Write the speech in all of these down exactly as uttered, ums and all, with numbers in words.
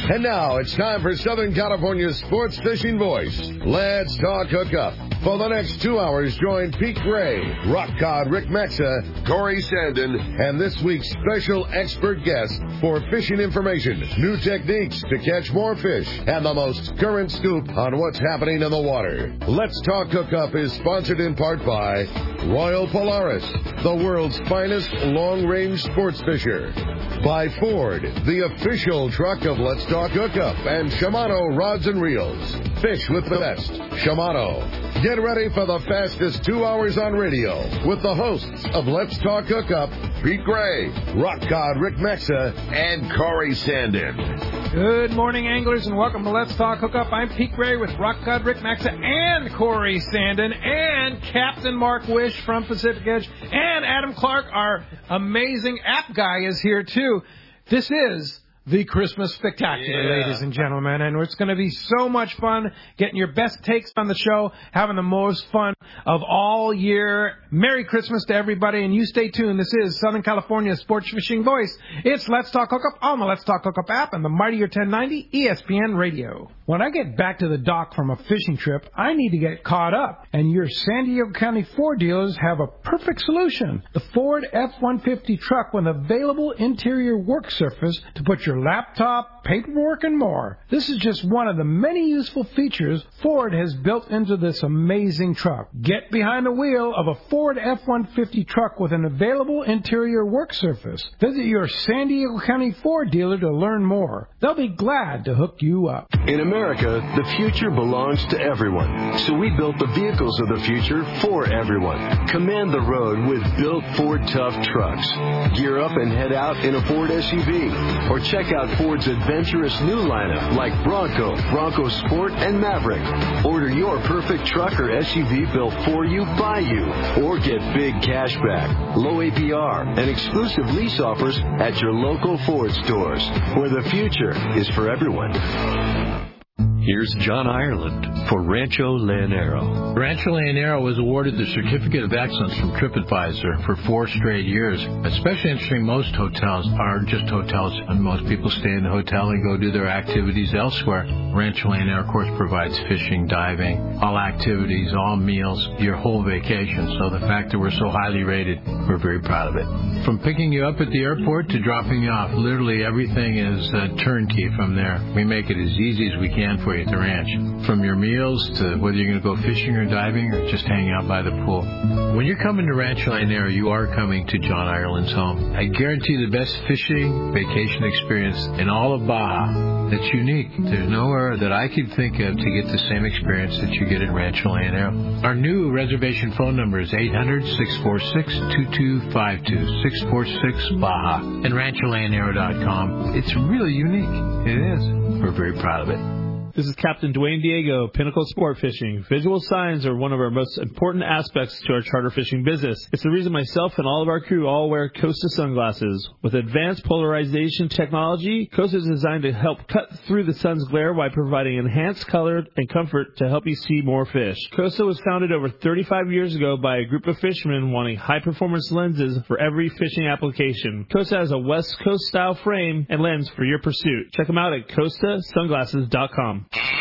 And now it's time for Southern California's sports fishing voice. Let's talk hookup. For the next two hours, join Pete Gray, Rock Cod Rick Maxa, Corey Sandin, and this week's special expert guest for fishing information, new techniques to catch more fish, and the most current scoop on what's happening in the water. Let's Talk Hookup is sponsored in part by Royal Polaris, the world's finest long-range sports fisher. By Ford, the official truck of Let's Talk Hookup, and Shimano Rods and Reels. Fish with the best. Shimano. Get ready for the fastest two hours on radio with the hosts of Let's Talk Hookup, Pete Gray, Rock Cod Rick Maxa, and Corey Sandin. Good morning, anglers, and welcome to Let's Talk Hookup. I'm Pete Gray with Rock Cod Rick Maxa and Corey Sandin and Captain Mark Wish from Pacific Edge, and Adam Clark, our amazing app guy, is here too. This is the Christmas Spectacular, yeah. Ladies and gentlemen, and it's going to be so much fun getting your best takes on the show, having the most fun of all year. Merry Christmas to everybody, and you stay tuned. This is Southern California's sports fishing voice. It's Let's Talk Hookup on the Let's Talk Hookup app and the Mightier ten ninety E S P N Radio. When I get back to the dock from a fishing trip, I need to get caught up, and your San Diego County Ford dealers have a perfect solution. The Ford F one fifty truck with available interior work surface to put your laptop, paperwork, and more. This is just one of the many useful features Ford has built into this amazing truck. Get behind the wheel of a Ford F one fifty truck with an available interior work surface. Visit your San Diego County Ford dealer to learn more. They'll be glad to hook you up. In America, the future belongs to everyone. So we built the vehicles of the future for everyone. Command the road with built Ford Tough trucks. Gear up and head out in a Ford S U V. Or check out Ford's adventurous new lineup like Bronco, Bronco Sport, and Maverick. Order your perfect truck or S U V built for you, by you. Or get big cash back, low A P R, and exclusive lease offers at your local Ford stores, where the future is for everyone. Here's John Ireland for Rancho Leonero. Rancho Leonero was awarded the Certificate of Excellence from TripAdvisor for four straight years. Especially interesting, most hotels are just hotels, and most people stay in the hotel and go do their activities elsewhere. Rancho Leonero, of course, provides fishing, diving, all activities, all meals, your whole vacation. So the fact that we're so highly rated, we're very proud of it. From picking you up at the airport to dropping you off, literally everything is uh, turnkey from there. We make it as easy as we can for you at the ranch. From your meals to whether you're going to go fishing or diving or just hang out by the pool. When you're coming to Rancho Leonero, you are coming to John Ireland's home. I guarantee the best fishing vacation experience in all of Baja. That's unique. There's nowhere that I could think of to get the same experience that you get in Rancho Leonero. Our new reservation phone number is eight hundred, six four six, two two five two, six four six Baja, and rancho leonero dot com. It's really unique. It is. We're very proud of it. This is Captain Dwayne Diego, Pinnacle Sport Fishing. Visual signs are one of our most important aspects to our charter fishing business. It's the reason myself and all of our crew all wear Costa sunglasses. With advanced polarization technology, Costa is designed to help cut through the sun's glare while providing enhanced color and comfort to help you see more fish. Costa was founded over thirty-five years ago by a group of fishermen wanting high-performance lenses for every fishing application. Costa has a West Coast style frame and lens for your pursuit. Check them out at costa sunglasses dot com.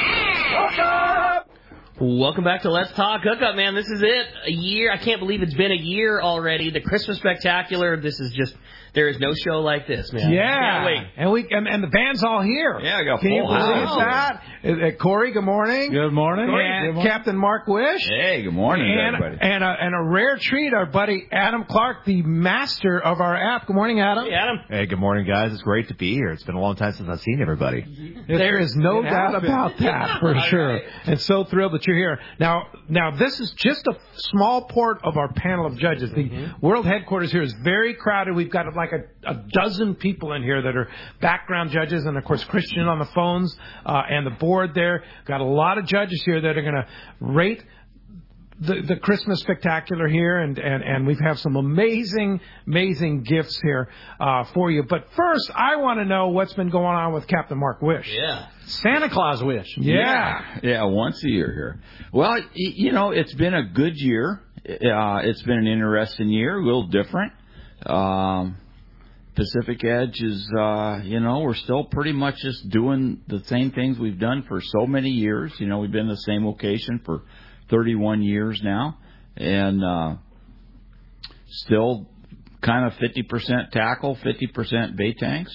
Welcome back to Let's Talk Hookup, man. This is it. A year. I can't believe it's been a year already. The Christmas Spectacular. This is just, there is no show like this, man. Yeah. Wait. And we and, and the band's all here. Yeah, I got Can full you believe house. that? Uh, Corey, good morning. Good morning. And good morning. Captain Mark Wish. Hey, good morning, and, everybody. And a, and a rare treat, our buddy Adam Clark, the master of our app. Good morning, Adam. Hey, Adam. Hey, good morning, guys. It's great to be here. It's been a long time since I've seen everybody. There is no doubt about that, for sure. Right. And so thrilled that you're here. Now, now this is just a small part of our panel of judges. The mm-hmm. world headquarters here is very crowded. We've got like a, a dozen people in here that are background judges, and, of course, Christian on the phones uh, and the board there. Got a lot of judges here that are going to rate the, the Christmas Spectacular here, and, and, and we have some amazing, amazing gifts here uh, for you. But first, I want to know what's been going on with Captain Mark Wish. Yeah. Santa Claus Wish. Yeah. Yeah, yeah once a year here. Well, you know, it's been a good year. Uh, it's been an interesting year, a little different. Um, Pacific Edge is, uh, you know, we're still pretty much just doing the same things we've done for so many years. You know, we've been in the same location for thirty-one years now, and uh, still kind of fifty percent tackle, fifty percent bait tanks.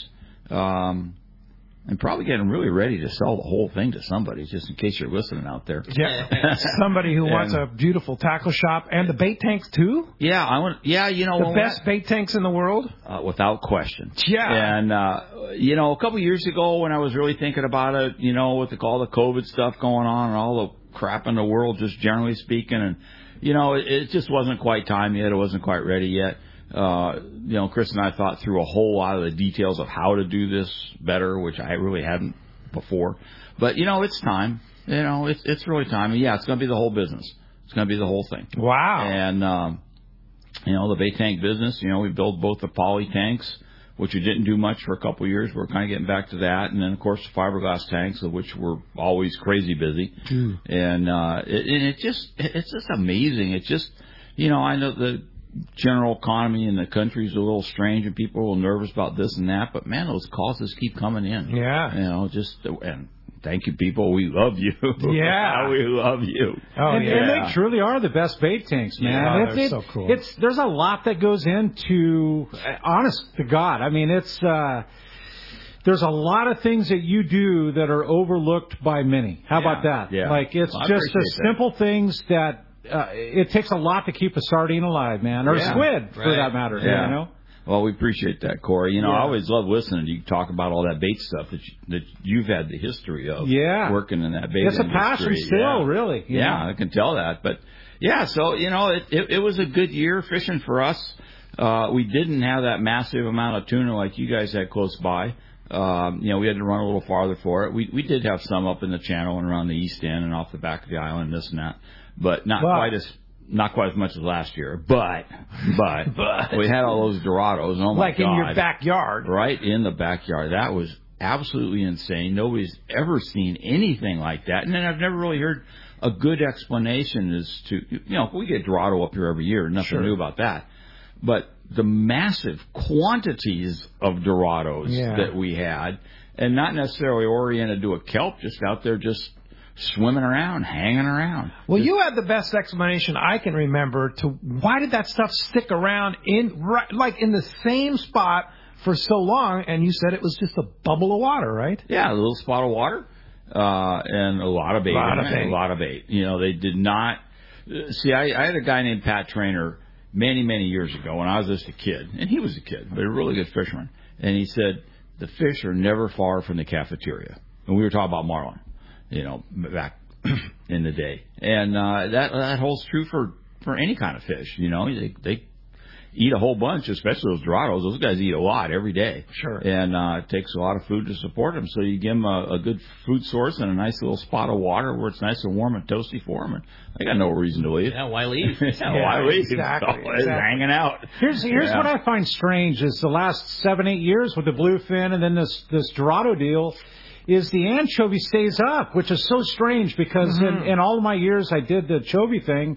Um, And probably getting really ready to sell the whole thing to somebody, just in case you're listening out there. Yeah, somebody who wants a beautiful tackle shop and the bait tanks too. Yeah, I want. Yeah, you know, the well, best bait tanks in the world, uh, without question. Yeah, and uh, you know, a couple of years ago when I was really thinking about it, you know, with the, all the COVID stuff going on and all the crap in the world, just generally speaking, and you know, it, it just wasn't quite time yet. It wasn't quite ready yet. Uh, you know, Chris and I thought through a whole lot of the details of how to do this better, which I really hadn't before. But, you know, it's time. You know, it's it's really time. And, yeah, it's going to be the whole business. It's going to be the whole thing. Wow. And, um, you know, the bait tank business, you know, we built both the poly tanks, which we didn't do much for a couple of years. We're kind of getting back to that. And then, of course, the fiberglass tanks, of which we're always crazy busy. Mm. And, uh, it, and it just, it's just amazing. It's just, you know, I know the general economy in the country is a little strange and people are a little nervous about this and that, but man, those calls just keep coming in. Yeah. You know, just, and thank you, people. We love you. Yeah. We love you. Oh, and, yeah. and they truly are the best bait tanks, man. Yeah, it's, they're it, so cool. It's, there's a lot that goes into, honest to God, I mean, it's, uh, there's a lot of things that you do that are overlooked by many. How yeah. about that? Yeah. Like, it's well, just the simple things that, Uh, it takes a lot to keep a sardine alive, man, or yeah, a squid, for right. that matter. Yeah. You know. Well, we appreciate that, Corey. You know, yeah. I always love listening to you talk about all that bait stuff that you, that you've had the history of. Yeah. Working in that bait it's industry. It's a passion still, yeah. really. Yeah, know? I can tell that. But yeah, so you know, it, it it was a good year fishing for us. Uh, we didn't have that massive amount of tuna like you guys had close by. Um, you know, we had to run a little farther for it. We we did have some up in the channel and around the east end and off the back of the island, this and that, but not well, quite as. Not quite as much as last year, but but, but we had all those Dorados. Oh my like God. in your backyard, right in the backyard. That was absolutely insane. Nobody's ever seen anything like that, and then I've never really heard a good explanation as to you know we get Dorado up here every year. Nothing sure. new about that, but the massive quantities of Dorados yeah. that we had, and not necessarily oriented to a kelp, just out there just. Swimming around, hanging around. Well, Just, you had the best explanation I can remember to why did that stuff stick around in right, like in the same spot for so long, and you said it was just a bubble of water, right? Yeah, a little spot of water, uh, and a lot of bait. Lot of bait. A lot of bait. You know, they did not. See, I, I had a guy named Pat Trainer many, many years ago when I was just a kid, and he was a kid, but a really good fisherman. And he said the fish are never far from the cafeteria, and we were talking about marlin. You know, back in the day, and uh, that that holds true for, for any kind of fish. You know, they they eat a whole bunch, especially those Dorados. Those guys eat a lot every day. Sure. And uh, it takes a lot of food to support them. So you give them a, a good food source and a nice little spot of water where it's nice and warm and toasty for them. And they got no reason to leave. Yeah, why leave? yeah, yeah, why leave? Exactly. So exactly. hanging out. Here's here's yeah. what I find strange is the last seven eight years with the bluefin and then this this Dorado deal. Is the anchovy stays up, which is so strange because mm-hmm. in, in all of my years I did the chovy thing.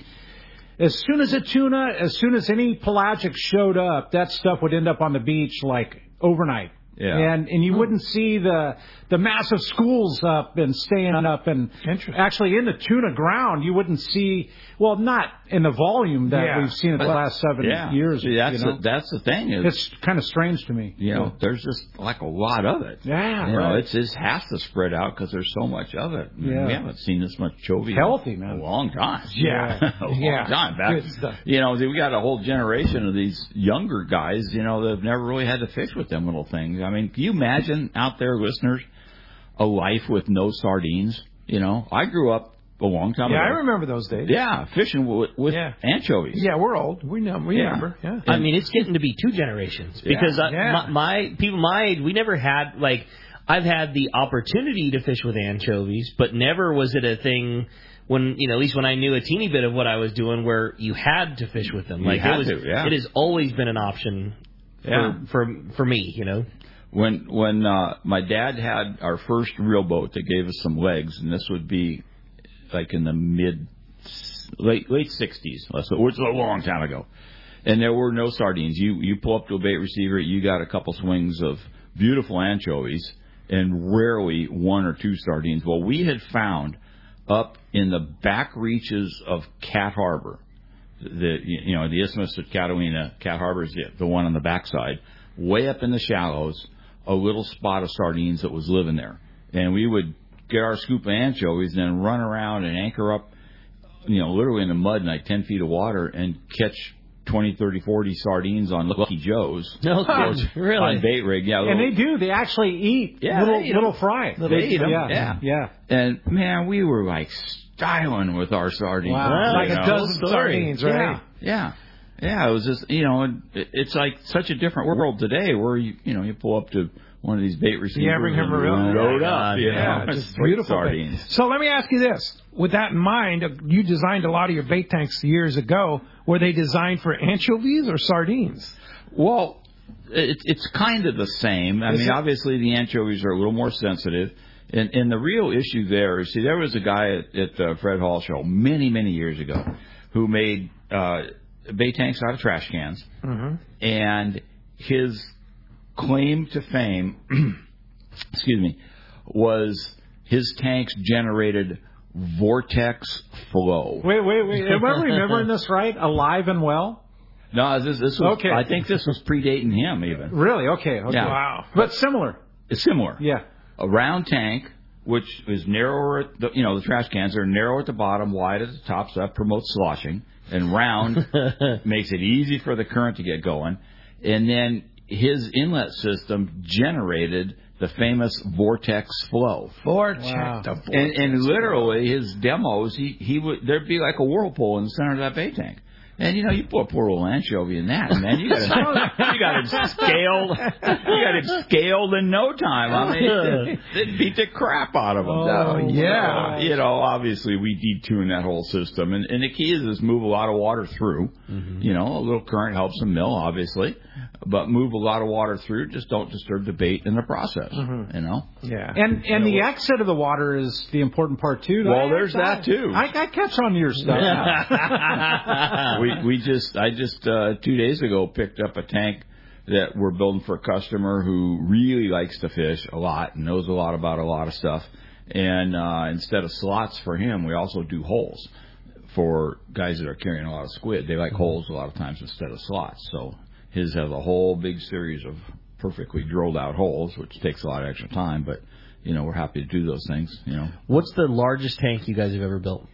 As soon as a tuna, as soon as any pelagic showed up, that stuff would end up on the beach like overnight. Yeah. And and you wouldn't see the the massive schools up and staying up and actually in the tuna ground you wouldn't see well not in the volume that yeah. we've seen in the last seven yeah. years. See, that's you know? the, that's the thing. Is, it's kind of strange to me. You know, there's just like a lot of it. Yeah, you right. know, it's it has to spread out because there's so much of it. I mean, yeah. we haven't seen this much chovy healthy in man a long time. Yeah, a long yeah. time back. You know, we got a whole generation of these younger guys. You know, that have never really had to fish with them little things. I mean, can you imagine out there, listeners, a life with no sardines? You know, I grew up. A long time yeah, ago. I remember those days. Yeah, fishing with, with yeah. anchovies. Yeah, we're old. We know. We yeah. remember. Yeah. I mean, it's getting to be two generations because yeah. I, Yeah. My, my people my age, we never had like I've had the opportunity to fish with anchovies, but never was it a thing when you know at least when I knew a teeny bit of what I was doing where you had to fish with them. You like had it was, to, yeah. it has always been an option yeah. for, for for me. You know. When when uh, my dad had our first real boat that gave us some legs, and this would be like in the mid late late sixties, which was a long time ago. And there were no sardines. You you pull up to a bait receiver, you got a couple swings of beautiful anchovies, and rarely one or two sardines. Well, we had found up in the back reaches of Cat Harbor, the you know the Isthmus of Catalina, Cat Harbor is the, the one on the backside, way up in the shallows, a little spot of sardines that was living there, and we would get our scoop of anchovies, and then run around and anchor up, you know, literally in the mud in like ten feet of water, and catch twenty, thirty, forty sardines on Lucky Joe's. No, really? On bait rig, yeah. And they do. They actually eat yeah, little they eat little them. fry. They eat them. Yeah. yeah, yeah. And man, we were like styling with our sardines. Wow, like you a know? dozen sardines, right? Yeah, yeah, yeah. It was just, you know, it, it's like such a different world today, where you, you know, you pull up to one of these bait receivers Yeah, bring him and around. load up. You Yeah, know, just Great beautiful sardines. thing. So let me ask you this: with that in mind, uh, you designed a lot of your bait tanks years ago. Were they designed for anchovies or sardines? Well, it, it's kind of the same. I Is mean, it? obviously the anchovies are a little more sensitive. And, and the real issue there is, see, there was a guy at, at the Fred Hall show many, many years ago who made uh, bait tanks out of trash cans. Mm-hmm. And his claim to fame, excuse me, was his tanks generated vortex flow. Wait, wait, wait. Am I remembering this right? Alive and well? No, this, this was, Okay. I think this was predating him even. Really? Okay. okay. Yeah. Wow. But similar. It's similar. Yeah. A round tank, which is narrower, at the, you know, the trash cans are narrow at the bottom, wide at the top, so that promotes sloshing. And round makes it easy for the current to get going. And then his inlet system generated the famous vortex flow. Vortex. Wow. The vortex And, and flow. literally, his demos, he, he would there'd be like a whirlpool in the center of that bait tank. And, you know, you put a poor little anchovy in that, man. You got him, you got him scaled. You got him scaled in no time. I mean, it, it beat the crap out of him. Oh, yeah. So, you know, obviously, we detune that whole system. And, and the key is, is move a lot of water through. Mm-hmm. You know, a little current helps them mill, obviously. But move a lot of water through. Just don't disturb the bait in the process, mm-hmm. you know? Yeah. And and the exit of the water is the important part, too. Well, I- there's I- that, too. I, I catch on to your stuff. we we just I just uh, two days ago picked up a tank that we're building for a customer who really likes to fish a lot and knows a lot about a lot of stuff. And uh, instead of slots for him, we also do holes for guys that are carrying a lot of squid. They like holes a lot of times instead of slots. So his has a whole big series of perfectly drilled out holes, which takes a lot of extra time. But you know, we're happy to do those things. You know, What's the largest tank you guys have ever built?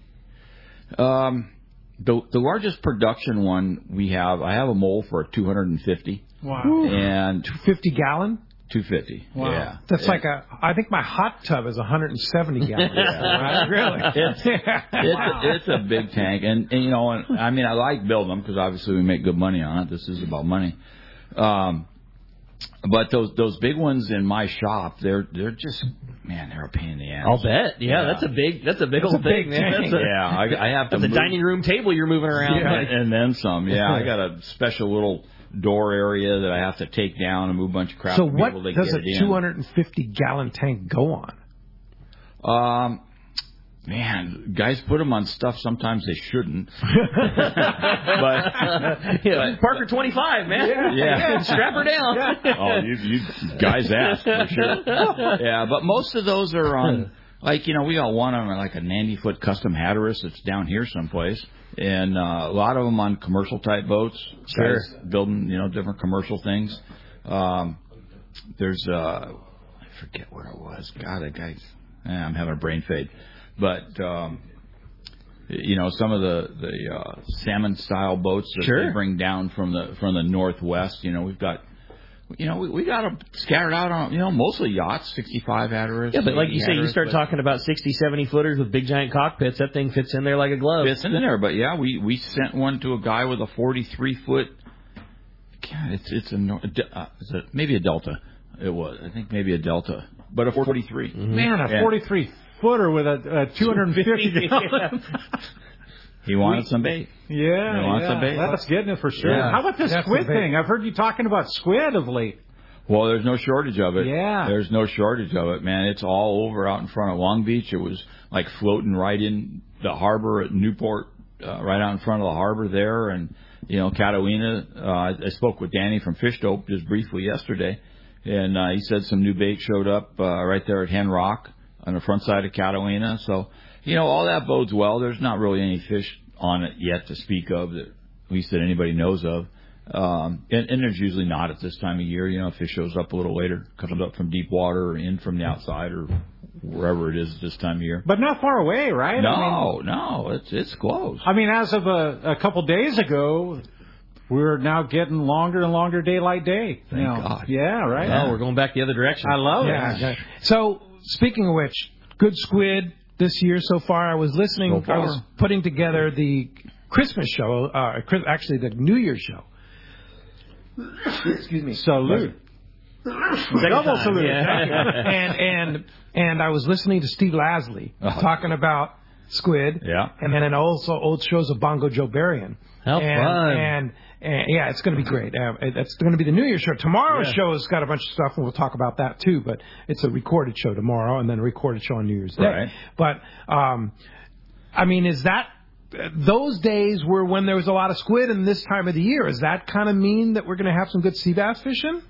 um. The the largest production one we have, I have a mold for a two hundred fifty. Wow. And fifty gallon? two fifty. Wow. Yeah. That's yeah. like a, I think my hot tub is one hundred seventy gallons. Right? Really? It's, it's, a, it's a big tank. And, and, you know, and, I mean, I like building them because obviously we make good money on it. This is about money. Um, but those those big ones in my shop, they're they're just, man, they're a pain in the ass. I'll bet. Yeah, Yeah. that's a big that's a big That's old a big thing, man. tank. That's a, Yeah, I, I have to that's a move, dining room table you're moving around. yeah, like. and then some. Yeah, I got a special little door area that I have to take down and move a bunch of crap So to be what able to does get a it in. two hundred fifty gallon tank go on? Um, man, guys put them on stuff sometimes they shouldn't. but, Yeah, Parker twenty-five, man. Yeah. Yeah. Strap her down. oh, you, you guys asked for sure. Yeah, but most of those are on, like, you know, we got one on like a ninety foot custom Hatteras that's down here someplace. And uh, a lot of them on commercial type boats. Sure. Guys building, you know, different commercial things. Um, there's, uh, I forget what it was. God, that guy's, eh, I'm having a brain fade. But, um, you know, some of the, the uh, salmon style boats that Sure. they bring down from the from the northwest, you know, we've got, you know, we, we got them scattered out on, you know, mostly yachts, sixty-five Hatteras. Yeah, but like you say, you Hatteras, start but talking about sixty, seventy footers with big giant cockpits, that thing fits in there like a glove. It's in there, but yeah, we, we sent one to a guy with a forty-three foot. God, it's it's a no- uh, is it maybe a Delta. It was, I think maybe a Delta, but a forty-three. Mm-hmm. Man, a Yeah. forty-three footer with a, a two hundred fifty gallon. He wanted some bait. Yeah, He wants yeah. a bait. That's getting it for sure. Yeah. How about this That's squid the bait. thing? I've heard you talking about squid of late. Well, there's no shortage of it. Yeah. There's no shortage of it, man. It's all over out in front of Long Beach. It was like floating right in the harbor at Newport, uh, right out in front of the harbor there. And, You know, Catalina, uh, I spoke with Danny from Fish Dope just briefly yesterday, and uh, he said some new bait showed up uh, right there at Hen Rock on the front side of Catalina. So, you know, all that bodes well. There's not really any fish on it yet to speak of, that at least that anybody knows of. Um, and, and there's usually not at this time of year. You know, if fish shows up a little later, comes up from deep water or in from the outside or wherever it is this time of year. But not far away, right? No, I mean, no, it's it's close. I mean, as of a, a couple days ago, we're now getting longer and longer daylight day. Thank you know. God. Yeah, right. Oh, we're going back the other direction. I love Yeah. it. okay. So, speaking of which, good squid this year so far. I was listening. So I far. was putting together the Christmas show, uh, Chris- actually the New Year's show. Excuse me. Salute. Double salute. Yeah. and and and I was listening to Steve Lasley Uh-huh. talking about squid. Yeah. And then also old shows of Bongo Joe Berrien. How and, fun. And, and yeah, it's going to be great. Uh, it's going to be the New Year's show. Tomorrow's Yeah. show has got a bunch of stuff, and we'll talk about that too. But it's a recorded show tomorrow, and then a recorded show on New Year's Day. Right. But um, I mean, is that those days were when there was a lot of squid, and this time of the year? Does that kind of mean that we're going to have some good sea bass fishing?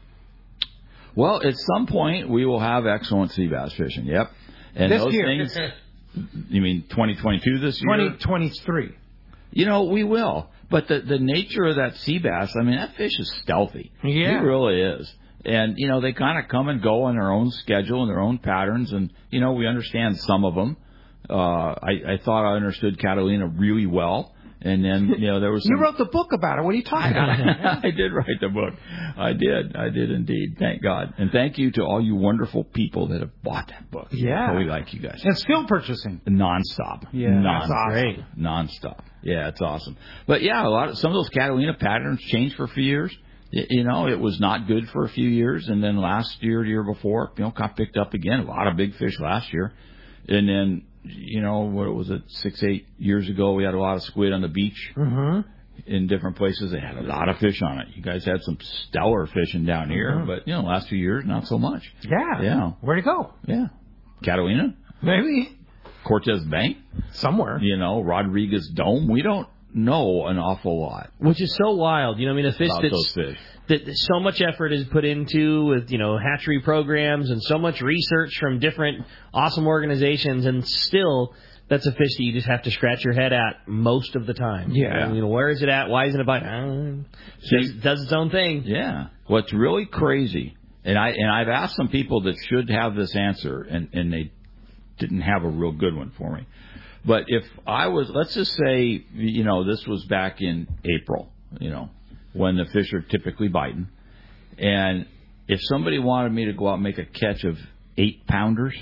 Well, at some point we will have excellent sea bass fishing. Yep. And This those year. things. You mean twenty twenty-two this year? twenty twenty-three. You know, we will. But the the nature of that sea bass, I mean, that fish is stealthy. Yeah. It really is. And, you know, they kind of come and go on their own schedule and their own patterns. And, you know, we understand some of them. Uh, I, I thought I understood Catalina really well. And then, you know, there was some... You wrote the book about it. What are you talking about? I did write the book. I did. I did indeed. Thank God. And thank you to all you wonderful people that have bought that book. Yeah. We like you guys. And still purchasing. Nonstop. Yeah, Nonstop. that's awesome. Great. Nonstop. Yeah, it's awesome. But yeah, a lot of some of those Catalina patterns changed for a few years. Y- You know, it was not good for a few years, and then last year, the year before, you know, got picked up again. A lot of big fish last year, and then, you know, what was it, six, eight years ago, we had a lot of squid on the beach Mm-hmm. in different places. They had a lot of fish on it. You guys had some stellar fishing down here, Mhm. but you know, last few years, not so much. Yeah. Yeah. Where'd it go? Yeah. Catalina, Maybe Cortez Bank, somewhere. you know, Rodriguez Dome. We don't know an awful lot Which is so wild. You know, I mean, a fish about that's those fish. that so much effort is put into with, you know, hatchery programs and so much research from different awesome organizations, and still that's a fish that you just have to scratch your head at most of the time. Yeah. And, you know, where is it at? Why isn't it biting? I don't know. Does, does its own thing. Yeah. What's really crazy, and I and I've asked some people that should have this answer, and and they didn't have a real good one for me. But if I was, let's just say, you know, this was back in April, you know, when the fish are typically biting, and if somebody wanted me to go out and make a catch of eight pounders,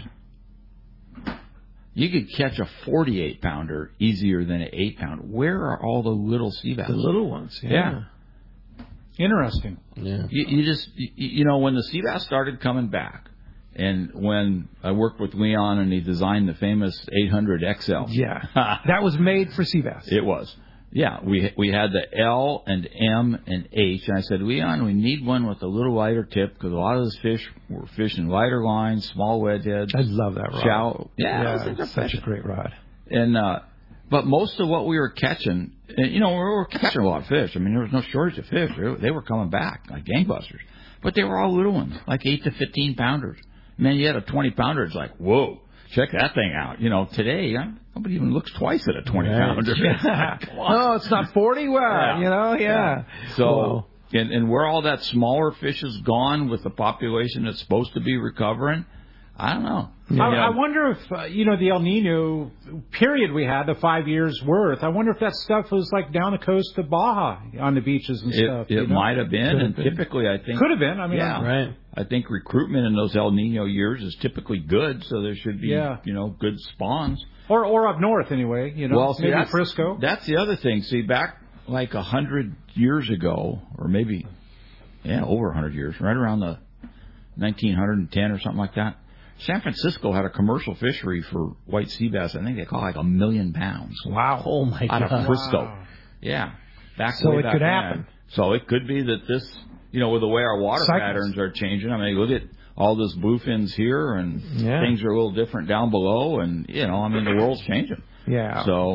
you could catch a forty-eight pounder easier than an eight pounder. Where are all the little sea bass? The little ones. Yeah. Yeah. Interesting. Yeah. You, you just, you, you know, when the sea bass started coming back, and when I worked with Leon and he designed the famous eight hundred X L. Yeah. That was made for sea bass. It was. Yeah, we we had the L and M and H, and I said, Leon, we need one with a little lighter tip, because a lot of those fish were fishing lighter lines, small wedge heads. I love that rod. Shallow. Yeah, yeah those things are it's such a fishing. great rod. And uh, but most of what we were catching, and, you know, we were catching a lot of fish. I mean, there was no shortage of fish. They were, they were coming back like gangbusters. But they were all little ones, like eight to fifteen pounders. And then you had a twenty pounder. It's like, whoa, check that thing out. You know, today I'm, nobody even looks twice at a twenty pounder. Yeah. No, it's not forty. Well, Yeah. you know, yeah. So, Whoa. and, and where all that smaller fish is gone with the population that's supposed to be recovering, I don't know. I, You know, I wonder if, uh, you know, the El Nino period we had, the five years worth, I wonder if that stuff was like down the coast of Baja on the beaches and it, stuff. it you know? might have been, Could and have been. typically I think Could have been. I mean, yeah, Right. I think recruitment in those El Nino years is typically good, so there should be, Yeah. you know, good spawns. Or or up north anyway, you know, Well, see, maybe that's, Frisco. That's the other thing. See, back like a hundred years ago, or maybe, yeah, over a hundred years, right around the nineteen ten or something like that, San Francisco had a commercial fishery for white sea bass. I think they call it like a million pounds. Wow. Oh, my Out God. of Frisco. Wow. Yeah. Back So way it back could then. happen. So it could be that this, you know, with the way our water Cycles. patterns are changing. I mean, look at all those bluefins here, and Yeah. things are a little different down below, and, you know, I mean, the world's changing. Yeah. So,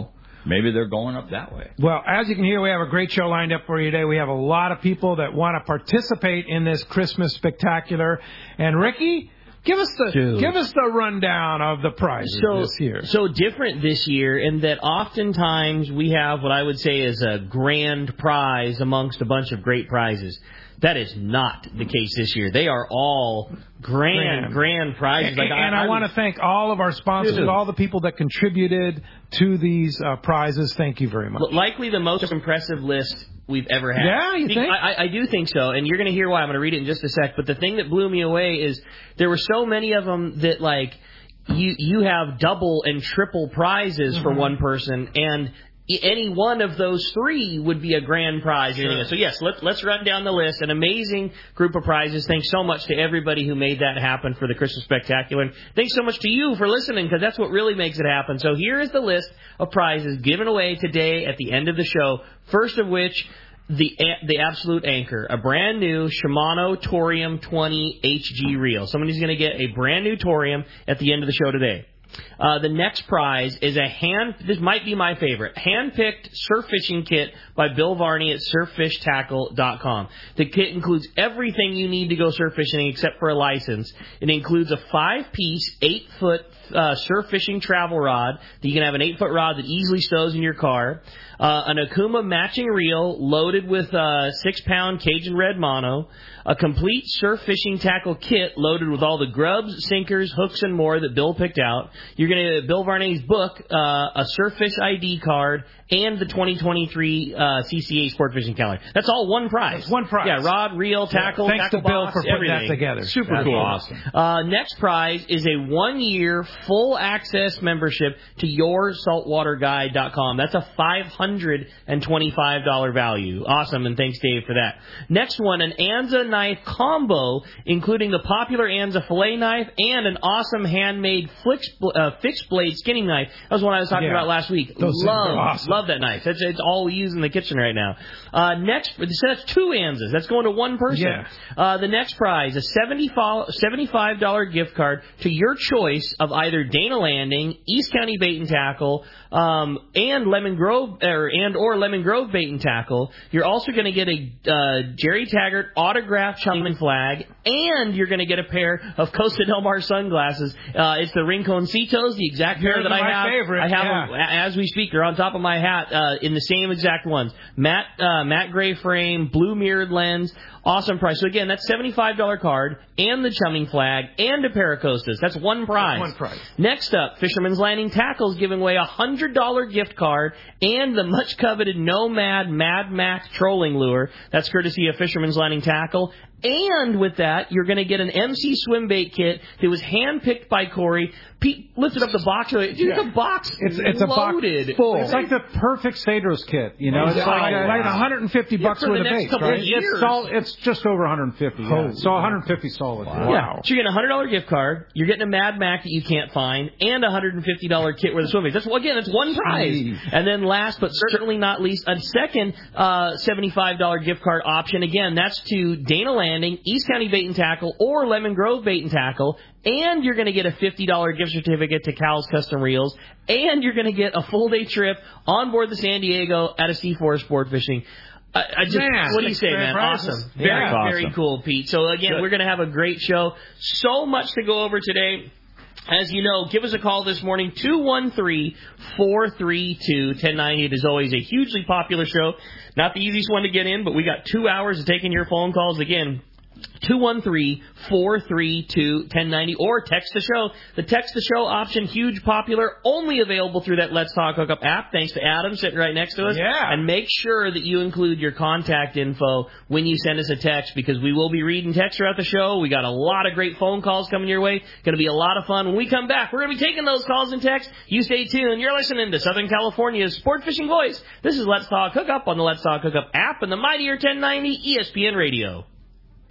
maybe they're going up that way. Well, as you can hear, we have a great show lined up for you today. We have a lot of people that want to participate in this Christmas spectacular. And Ricky, give us the Dude. give us the rundown of the prizes so, this year. So different this year in that oftentimes we have what I would say is a grand prize amongst a bunch of great prizes. That is not the case this year. They are all grand, grand, grand prizes. And, like and I, I, I want to thank all of our sponsors, Dude. all the people that contributed to these uh, prizes. Thank you very much. Likely the most impressive list we've ever had. Yeah, you think? I, I do think so, and you're going to hear why. I'm going to read it in just a sec. But the thing that blew me away is there were so many of them that, like, you you have double and triple prizes mm-hmm. for one person, and any one of those three would be a grand prize. Sure. So, yes, let's, let's run down the list. An amazing group of prizes. Thanks so much to everybody who made that happen for the Christmas Spectacular. And thanks so much to you for listening, because that's what really makes it happen. So here is the list of prizes given away today at the end of the show. First of which, the the absolute anchor, a brand new Shimano Torium twenty H G reel. Somebody's going to get a brand new Torium at the end of the show today. Uh, the next prize is a hand, this might be my favorite, hand-picked surf fishing kit by Bill Varney at surf fish tackle dot com. The kit includes everything you need to go surf fishing except for a license. It includes a five-piece, eight-foot uh, surf fishing travel rod. That you can have an eight-foot rod that easily stows in your car. Uh, an Okuma matching reel loaded with a six-pound Cajun Red mono. A complete surf fishing tackle kit loaded with all the grubs, sinkers, hooks, and more that Bill picked out. You're going to get Bill Varney's book, uh, a Surf Fish I D card, and the twenty twenty-three uh, C C A Sport Fishing Calendar. That's all one prize. That's one prize. Yeah, rod, reel, tackle, yeah, thanks tackle to Bill box, for putting everything. that together. Super That's cool. Awesome. Uh, next prize is a one-year full access membership to your saltwater guide dot com. That's a five hundred twenty-five dollars value. Awesome, and thanks, Dave, for that. Next one, an Anza knife combo, including the popular Anza fillet knife and an awesome handmade fix, uh, fixed blade skinning knife. That was one I was talking Yeah. about last week. Those love, awesome. love that knife. That's it's all we use in the kitchen right now. Uh, next, so that's two Anzas. That's going to one person. Yeah. Uh, the next prize, a seventy-five dollars gift card to your choice of either Dana Landing, East County Bait and Tackle, um, and Lemon Grove, or and or Lemon Grove Bait and Tackle. You're also going to get a uh, Jerry Taggart autographed Chumming flag, and you're going to get a pair of Costa Del Mar sunglasses. Uh, it's the Rinconcitos, the exact pair They're that I my have. favorite, I have yeah. them as we speak. They're on top of my hat uh, in the same exact ones. Matte uh, matte gray frame, blue mirrored lens. Awesome price. So again, that's seventy-five dollars card and the Chumming flag and a pair of Costas. That's one prize. That's one prize. Next up, Fisherman's Landing Tackles giving away a one hundred dollars gift card and the much coveted Nomad Mad Max trolling lure. That's courtesy of Fisherman's Landing Tackle. And with that, you're going to get an M C swim bait kit that was handpicked by Corey. Pete lifted up the box. Dude, Yeah. the box It's it's a loaded. box full. It's like the perfect Cedros kit, you know. It's Like, like, like, uh, like one hundred fifty Yeah, bucks for the worth of next bait, couple right? of years. it's, sol- it's just over one hundred fifty. Yeah. Holy So one hundred fifty solid. Wow. Yeah. So you're getting a one hundred dollars gift card, you're getting a Mad Mac that you can't find, and a one hundred fifty dollars kit worth of swim baits. That's, again, that's one prize. Jeez. And then last but certainly not least, a second uh, seventy-five dollars gift card option. Again, that's to Dana Landing, East County Bait and Tackle, or Lemon Grove Bait and Tackle. And you're going to get a fifty dollars gift certificate to Cal's Custom Reels. And you're going to get a full day trip on board the San Diego at a C four Sport Fishing. I, I just, Man, what do you say, great man? prizes. Awesome. Yeah. Very, Awesome. very cool, Pete. So, again, Good. we're going to have a great show. So much to go over today. As you know, give us a call this morning, two one three, four three two, one zero nine zero. It is always a hugely popular show. Not the easiest one to get in, but we got two hours of taking your phone calls. Again, two one three, four three two, one zero nine zero, or text the show. The text the show option, huge, popular, only available through that Let's Talk Hookup app, thanks to Adam sitting right next to us. Yeah. And make sure that you include your contact info when you send us a text, because we will be reading text throughout the show. We got a lot of great phone calls coming your way. Going to be a lot of fun. When we come back, we're going to be taking those calls and texts. You stay tuned. You're listening to Southern California's Sport Fishing Voice. This is Let's Talk Hookup on the Let's Talk Hookup app and the mightier ten ninety E S P N Radio.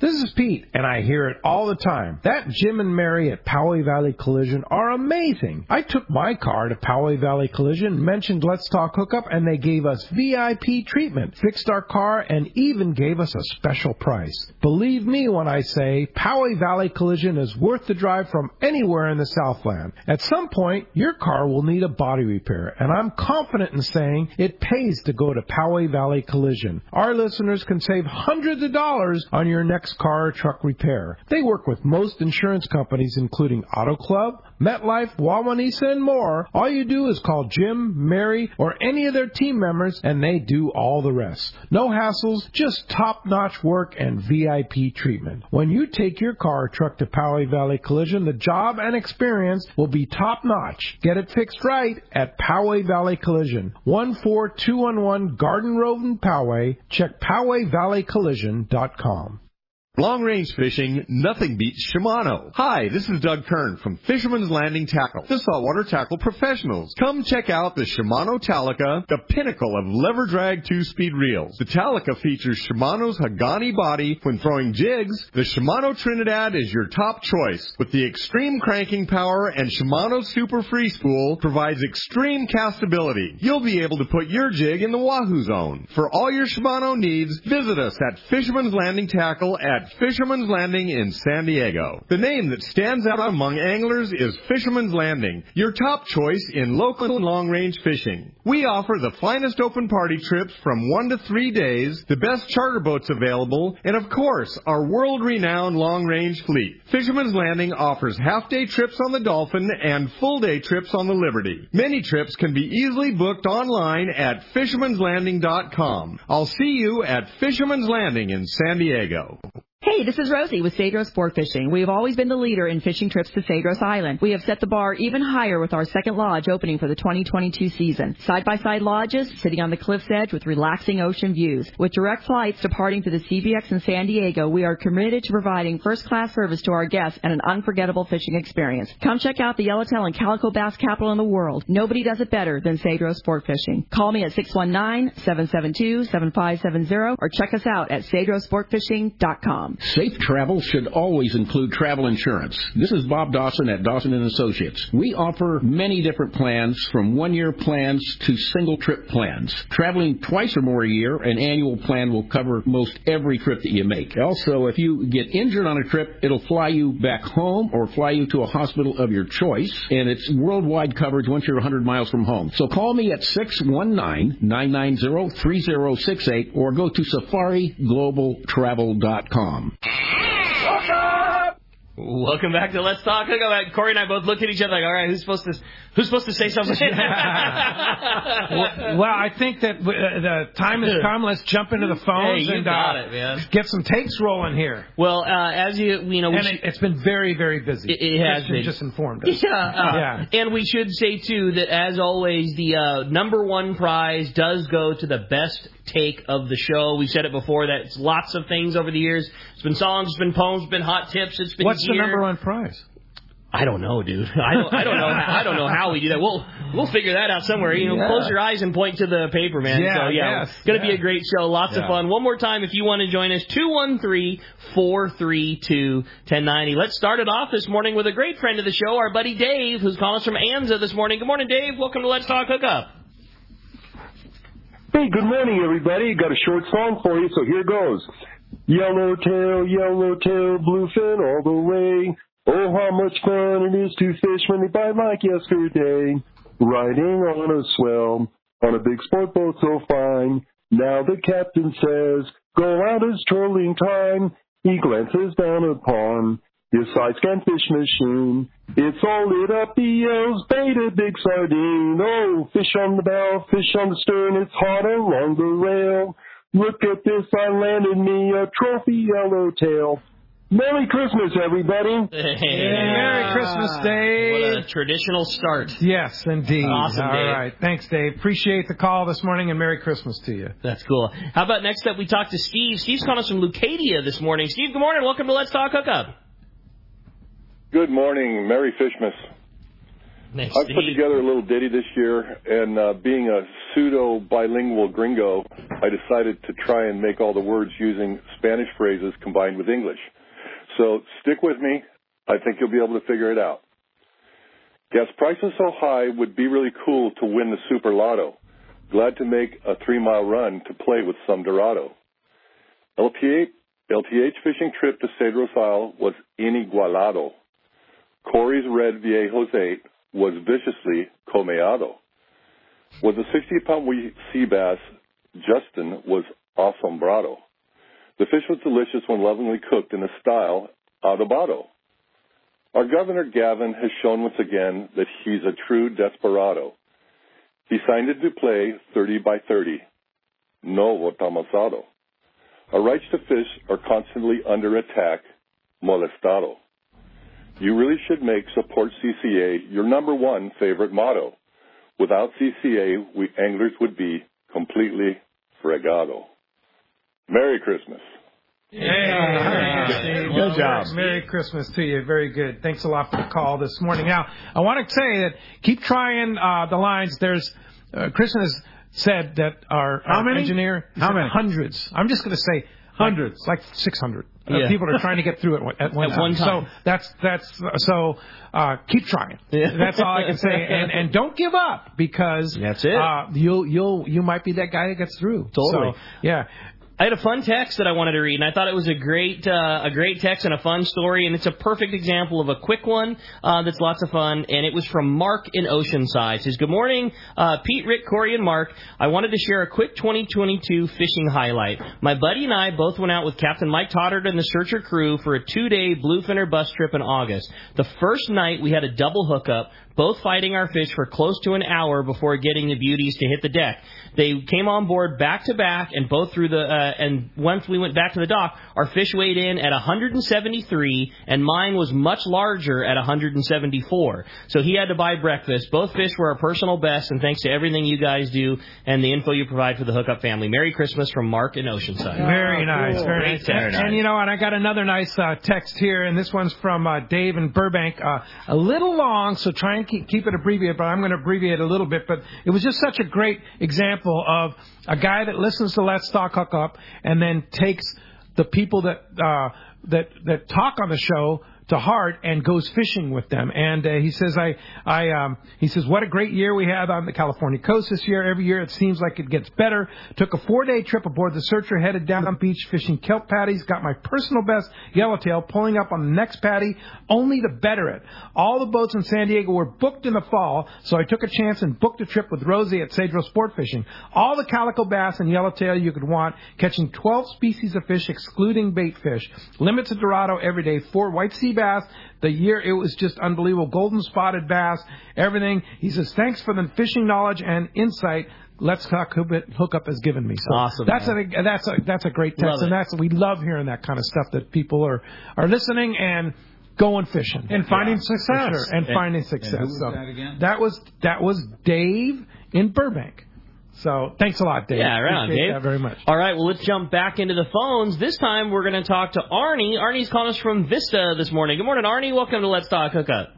This is Pete, and I hear it all the time. That Jim and Mary at Poway Valley Collision are amazing. I took my car to Poway Valley Collision, mentioned Let's Talk Hookup, and they gave us V I P treatment, fixed our car, and even gave us a special price. Believe me when I say Poway Valley Collision is worth the drive from anywhere in the Southland. At some point, your car will need a body repair, and I'm confident in saying it pays to go to Poway Valley Collision. Our listeners can save hundreds of dollars on your next car or truck repair. They work with most insurance companies, including Auto Club, MetLife, Wawanesa, and more. All you do is call Jim, Mary, or any of their team members, and they do all the rest. No hassles, just top-notch work and V I P treatment. When you take your car or truck to Poway Valley Collision, the job and experience will be top-notch. Get it fixed right at Poway Valley Collision, one four two one one Garden Road in Poway. Check Poway Valley Collision dot com. Long-range fishing, nothing beats Shimano. Hi, this is Doug Kern from Fisherman's Landing Tackle, the saltwater tackle professionals. Come check out the Shimano Talica, the pinnacle of lever drag two-speed reels. The Talica features Shimano's Hagani body when throwing jigs. The Shimano Trinidad is your top choice. With the extreme cranking power and Shimano Super Free Spool provides extreme castability. You'll be able to put your jig in the Wahoo zone. For all your Shimano needs, visit us at Fisherman's Landing Tackle at Fisherman's Landing in San Diego. The name that stands out among anglers is Fisherman's Landing, your top choice in local and long-range fishing. We offer the finest open party trips from one to three days, the best charter boats available, and of course, our world-renowned long-range fleet. Fisherman's Landing offers half-day trips on the Dolphin and full-day trips on the Liberty. Many trips can be easily booked online at fishermans landing dot com. I'll see you at Fisherman's Landing in San Diego. Hey, this is Rosie with Cedros Sport Fishing. We have always been the leader in fishing trips to Cedros Island. We have set the bar even higher with our second lodge opening for the twenty twenty-two season. Side-by-side lodges sitting on the cliff's edge with relaxing ocean views. With direct flights departing to the C B X in San Diego, we are committed to providing first-class service to our guests and an unforgettable fishing experience. Come check out the Yellowtail and Calico Bass capital in the world. Nobody does it better than Cedros Sport Fishing. Call me at six one nine, seven seven two, seven five seven zero or check us out at cedros sport fishing dot com. Safe travel should always include travel insurance. This is Bob Dawson at Dawson and Associates. We offer many different plans, from one-year plans to single-trip plans. Traveling twice or more a year, an annual plan will cover most every trip that you make. Also, if you get injured on a trip, it'll fly you back home or fly you to a hospital of your choice, and it's worldwide coverage once you're one hundred miles from home. So call me at six one nine, nine nine zero, three zero six eight or go to safari global travel dot com. Welcome back to Let's Talk Hookup. Corey and I both look at each other like, all right, who's supposed to who's supposed to say something? well, well, I think that uh, the time has come. Let's jump into the phones hey, you and got uh, it, man. get some takes rolling here. Well, uh, as you you know, we and should, it, it's been very, very busy. It, it has Christian been. just informed us. Yeah, uh, yeah. And we should say too that, as always, the uh, number one prize does go to the best take of the show. We said it before that it's lots of things over the years. It's been songs, it's been poems, it's been hot tips, it's been What's gear. the number one prize? I don't know, dude. I don't. I don't know. How, I don't know how we do that. We'll we'll figure that out somewhere. You know, yeah. Close your eyes and point to the paper, man. Yeah, so yeah, yes, it's gonna yeah. be a great show. Lots yeah. of fun. One more time, if you want to join us, two one three, four three two, one zero nine zero. Let's start it off this morning with a great friend of the show, our buddy Dave, who's calling us from Anza this morning. Good morning, Dave. Welcome to Let's Talk Hookup. Hey, good morning, everybody. Got a short song for you, so here goes. Yellowtail, yellowtail, bluefin all the way. Oh, how much fun it is to fish when they bite like yesterday. Riding on a swell, on a big sport boat so fine. Now the captain says, go out, it's trolling time. He glances down upon his side-scan fish machine. It's all lit up, he yells, bait a big sardine. Oh, fish on the bow, fish on the stern, it's hot along the rail. Look at this, I landed me a trophy yellowtail. Merry Christmas, everybody. Hey. Yeah. Merry Christmas, Dave. What a traditional start. Yes, indeed. Awesome, All Dave. right. Thanks, Dave. Appreciate the call this morning, and Merry Christmas to you. That's cool. How about next up, we talk to Steve. Steve's calling us from Leucadia this morning. Steve, good morning. Welcome to Let's Talk Hookup. Good morning. Merry Fishmas. Nice, I've put together a little ditty this year, and uh, being a pseudo-bilingual gringo, I decided to try and make all the words using Spanish phrases combined with English. So stick with me. I think you'll be able to figure it out. Gas prices so high would be really cool to win the Super Lotto. Glad to make a three-mile run to play with some Dorado. L T H, L T H fishing trip to Cedros Isle was inigualado. Corey's red Viejos eight was viciously comeado. With a sixty-pound sea bass, Justin was asombrado. The fish was delicious when lovingly cooked in a style adobado. Our Governor Gavin has shown once again that he's a true desperado. He signed it to play thirty by thirty. No votamasado. Our rights to fish are constantly under attack, molestado. You really should make support C C A your number one favorite motto. Without C C A, we anglers would be completely fregado. Merry Christmas. Yeah. Good job. Merry Christmas to you. Very good. Thanks a lot for the call this morning. Now, I want to say that keep trying uh, the lines. There's uh, Kristen has said that our, How our many? engineer How many? hundreds. I'm just going to say hundreds, like, like six hundred. Uh, Yeah. People are trying to get through it at one At time. one time. So that's that's so uh, keep trying. Yeah. That's all I can say. And and don't give up because That's it. Uh, you'll you'll you might be that guy that gets through. Totally. So, yeah. I had a fun text that I wanted to read, and I thought it was a great, uh, a great text and a fun story, and it's a perfect example of a quick one uh, that's lots of fun. And it was from Mark in Oceanside. It says, "Good morning, uh, Pete, Rick, Corey, and Mark. I wanted to share a quick twenty twenty-two fishing highlight. My buddy and I both went out with Captain Mike Toddard and the Searcher crew for a two-day bluefin bus trip in August. The first night we had a double hookup, both fighting our fish for close to an hour before getting the beauties to hit the deck. They came on board back to back, and both through the uh, and once we went back to the dock, our fish weighed in at one hundred seventy-three, and mine was much larger at one hundred seventy-four. So he had to buy breakfast. Both fish were our personal best, and thanks to everything you guys do and the info you provide for the Hookup family. Merry Christmas from Mark in Oceanside." Very nice, Cool. very Great nice. text. And, and you know, and I got another nice uh, text here, and this one's from uh, Dave in Burbank. Uh, a little long, so try and keep, keep it abbreviated, but I'm going to abbreviate a little bit. But it was just such a great example of a guy that listens to Let's Talk Hookup and then takes the people that uh, that that talk on the show to heart and goes fishing with them. And uh, he says, I, I, um, he says, what a great year we had on the California coast this year. Every year it seems like it gets better. Took a four-day trip aboard the Searcher, headed down the beach fishing kelp patties. Got my personal best yellowtail, pulling up on the next patty, only to better it. All the boats in San Diego were booked in the fall, so I took a chance and booked a trip with Rosie at Cedros Sport Fishing. All the calico bass and yellowtail you could want, catching twelve species of fish, excluding bait fish. Limits of Dorado every day, four white sea bass. The year, it was just unbelievable. Golden spotted bass, everything. He says, thanks for the fishing knowledge and insight Let's Talk Hookup has given me. So awesome. That's a, that's a, that's a great text. Love and it. that's, we love hearing that kind of stuff, that people are, are listening and going fishing. And finding Yeah, success. for sure. And, And- finding success. and who was So that again? That was, that was Dave in Burbank. So thanks a lot, Dave. Yeah, right on, Appreciate Dave. that very much. All right, well, let's jump back into the phones. This time we're going to talk to Arnie. Arnie's calling us from Vista this morning. Good morning, Arnie. Welcome to Let's Talk Hookup.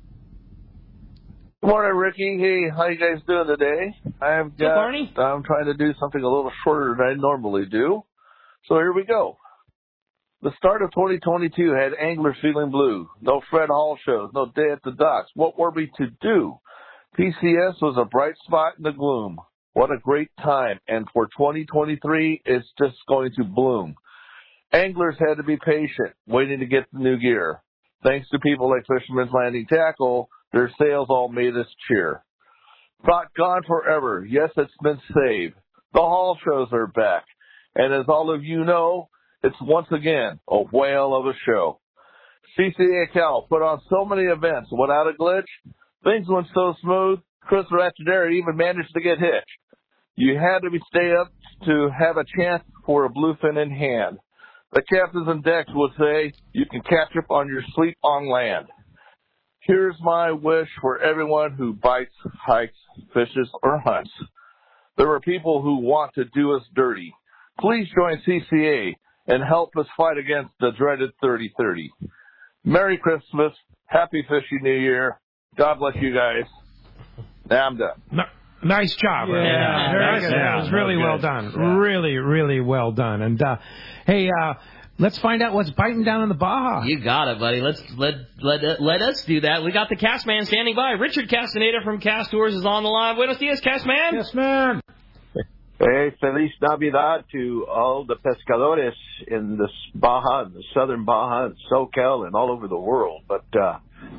Good morning, Ricky. Hey, how you guys doing today? I've got, Barney? I'm trying to do something a little shorter than I normally do. So here we go. The start of twenty twenty-two had anglers feeling blue. No Fred Hall shows, no day at the docks. What were we to do? P C S was a bright spot in the gloom. What a great time. And for twenty twenty-three, it's just going to bloom. Anglers had to be patient, waiting to get the new gear. Thanks to people like Fisherman's Landing Tackle, their sales all made us cheer. Thought gone forever. Yes, it's been saved. The Hall shows are back. And as all of you know, it's once again a whale of a show. C C A Cal put on so many events without a glitch. Things went so smooth, Chris Ratchdare even managed to get hitched. You had to be stay up to have a chance for a bluefin in hand. The captains and decks would say you can catch up on your sleep on land. Here's my wish for everyone who bites, hikes, fishes, or hunts. There are people who want to do us dirty. Please join C C A and help us fight against the dreaded thirty thirty. Merry Christmas, Happy Fishing New Year, God bless you guys. Now I'm done. No, nice job. Yeah, yeah very nice good. job. That was really well done. Really, really well done. And uh, hey, uh, let's find out what's biting down in the Baja. You got it, buddy. Let's let let let us do that. We got the cast man standing by. Richard Castaneda from Cast Tours is on the line. Buenos dias, cast man. Yes, man. Hey, Feliz Navidad to all the pescadores in the Baja, in the southern Baja, and SoCal, and all over the world. But, uh,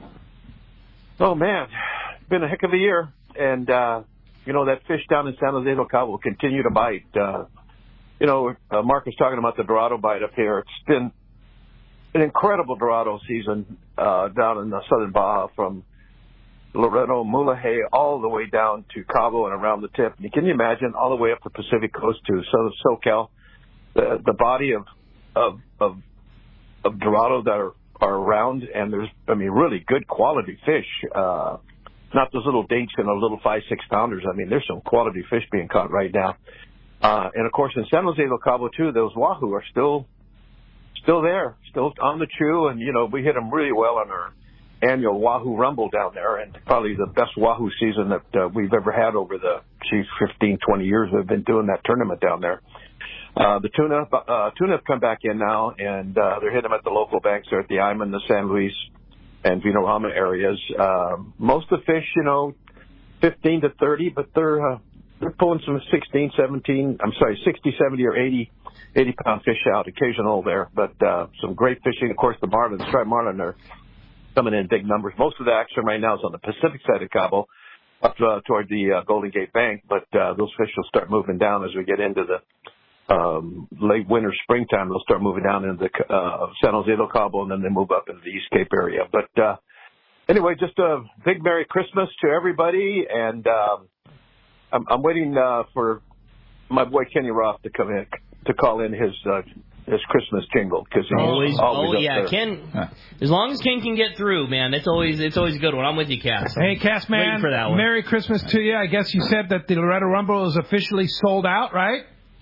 oh man, it's been a heck of a year. And, uh, you know, that fish down in San Jose del Cabo will continue to bite. Uh, you know, uh, Mark was talking about the Dorado bite up here. It's been an incredible Dorado season, uh, down in the southern Baja from Loreto, Mulegé, all the way down to Cabo and around the tip. And can you imagine all the way up the Pacific Coast to so- SoCal, the, the body of, of, of, of Dorado that are, are around. And there's, I mean, really good quality fish. Uh, not those little dinks and those little five, six pounders. I mean, there's some quality fish being caught right now. Uh, and of course in San Jose del Cabo too, those wahoo are still, still there, still on the chew. And, you know, we hit them really well on our annual Wahoo Rumble down there, and probably the best Wahoo season that uh, we've ever had over the, geez, fifteen, twenty years we've been doing that tournament down there. Uh, the tuna, uh, tuna have come back in now, and uh, they're hitting them at the local banks there at the Iman, the San Luis, and Vinorama areas. Uh, most of the fish, you know, fifteen to thirty, but they're, uh, they're pulling some sixteen, seventeen, I'm sorry, sixty, seventy, or eighty, eighty pound fish out, occasional there, but uh, some great fishing. Of course, the marlin, the striped marlin are coming in big numbers. Most of the action right now is on the Pacific side of Cabo, up uh, toward the uh, Golden Gate Bank, but uh, those fish will start moving down as we get into the um, late winter, springtime. They'll start moving down into the uh, San Jose del Cabo, and then they move up into the East Cape area. But uh, anyway, just a big Merry Christmas to everybody, and um, I'm, I'm waiting uh, for my boy Kenny Roth to come in, to call in his uh, his Christmas jingle, because he's always, always oh up yeah, there. Ken. As long as Ken can get through, man, it's always it's always a good one. I'm with you, Cass. Hey, Cass man, Waiting for that one. Merry Christmas to you. I guess you said that the Loreto Rumble is officially sold out, right?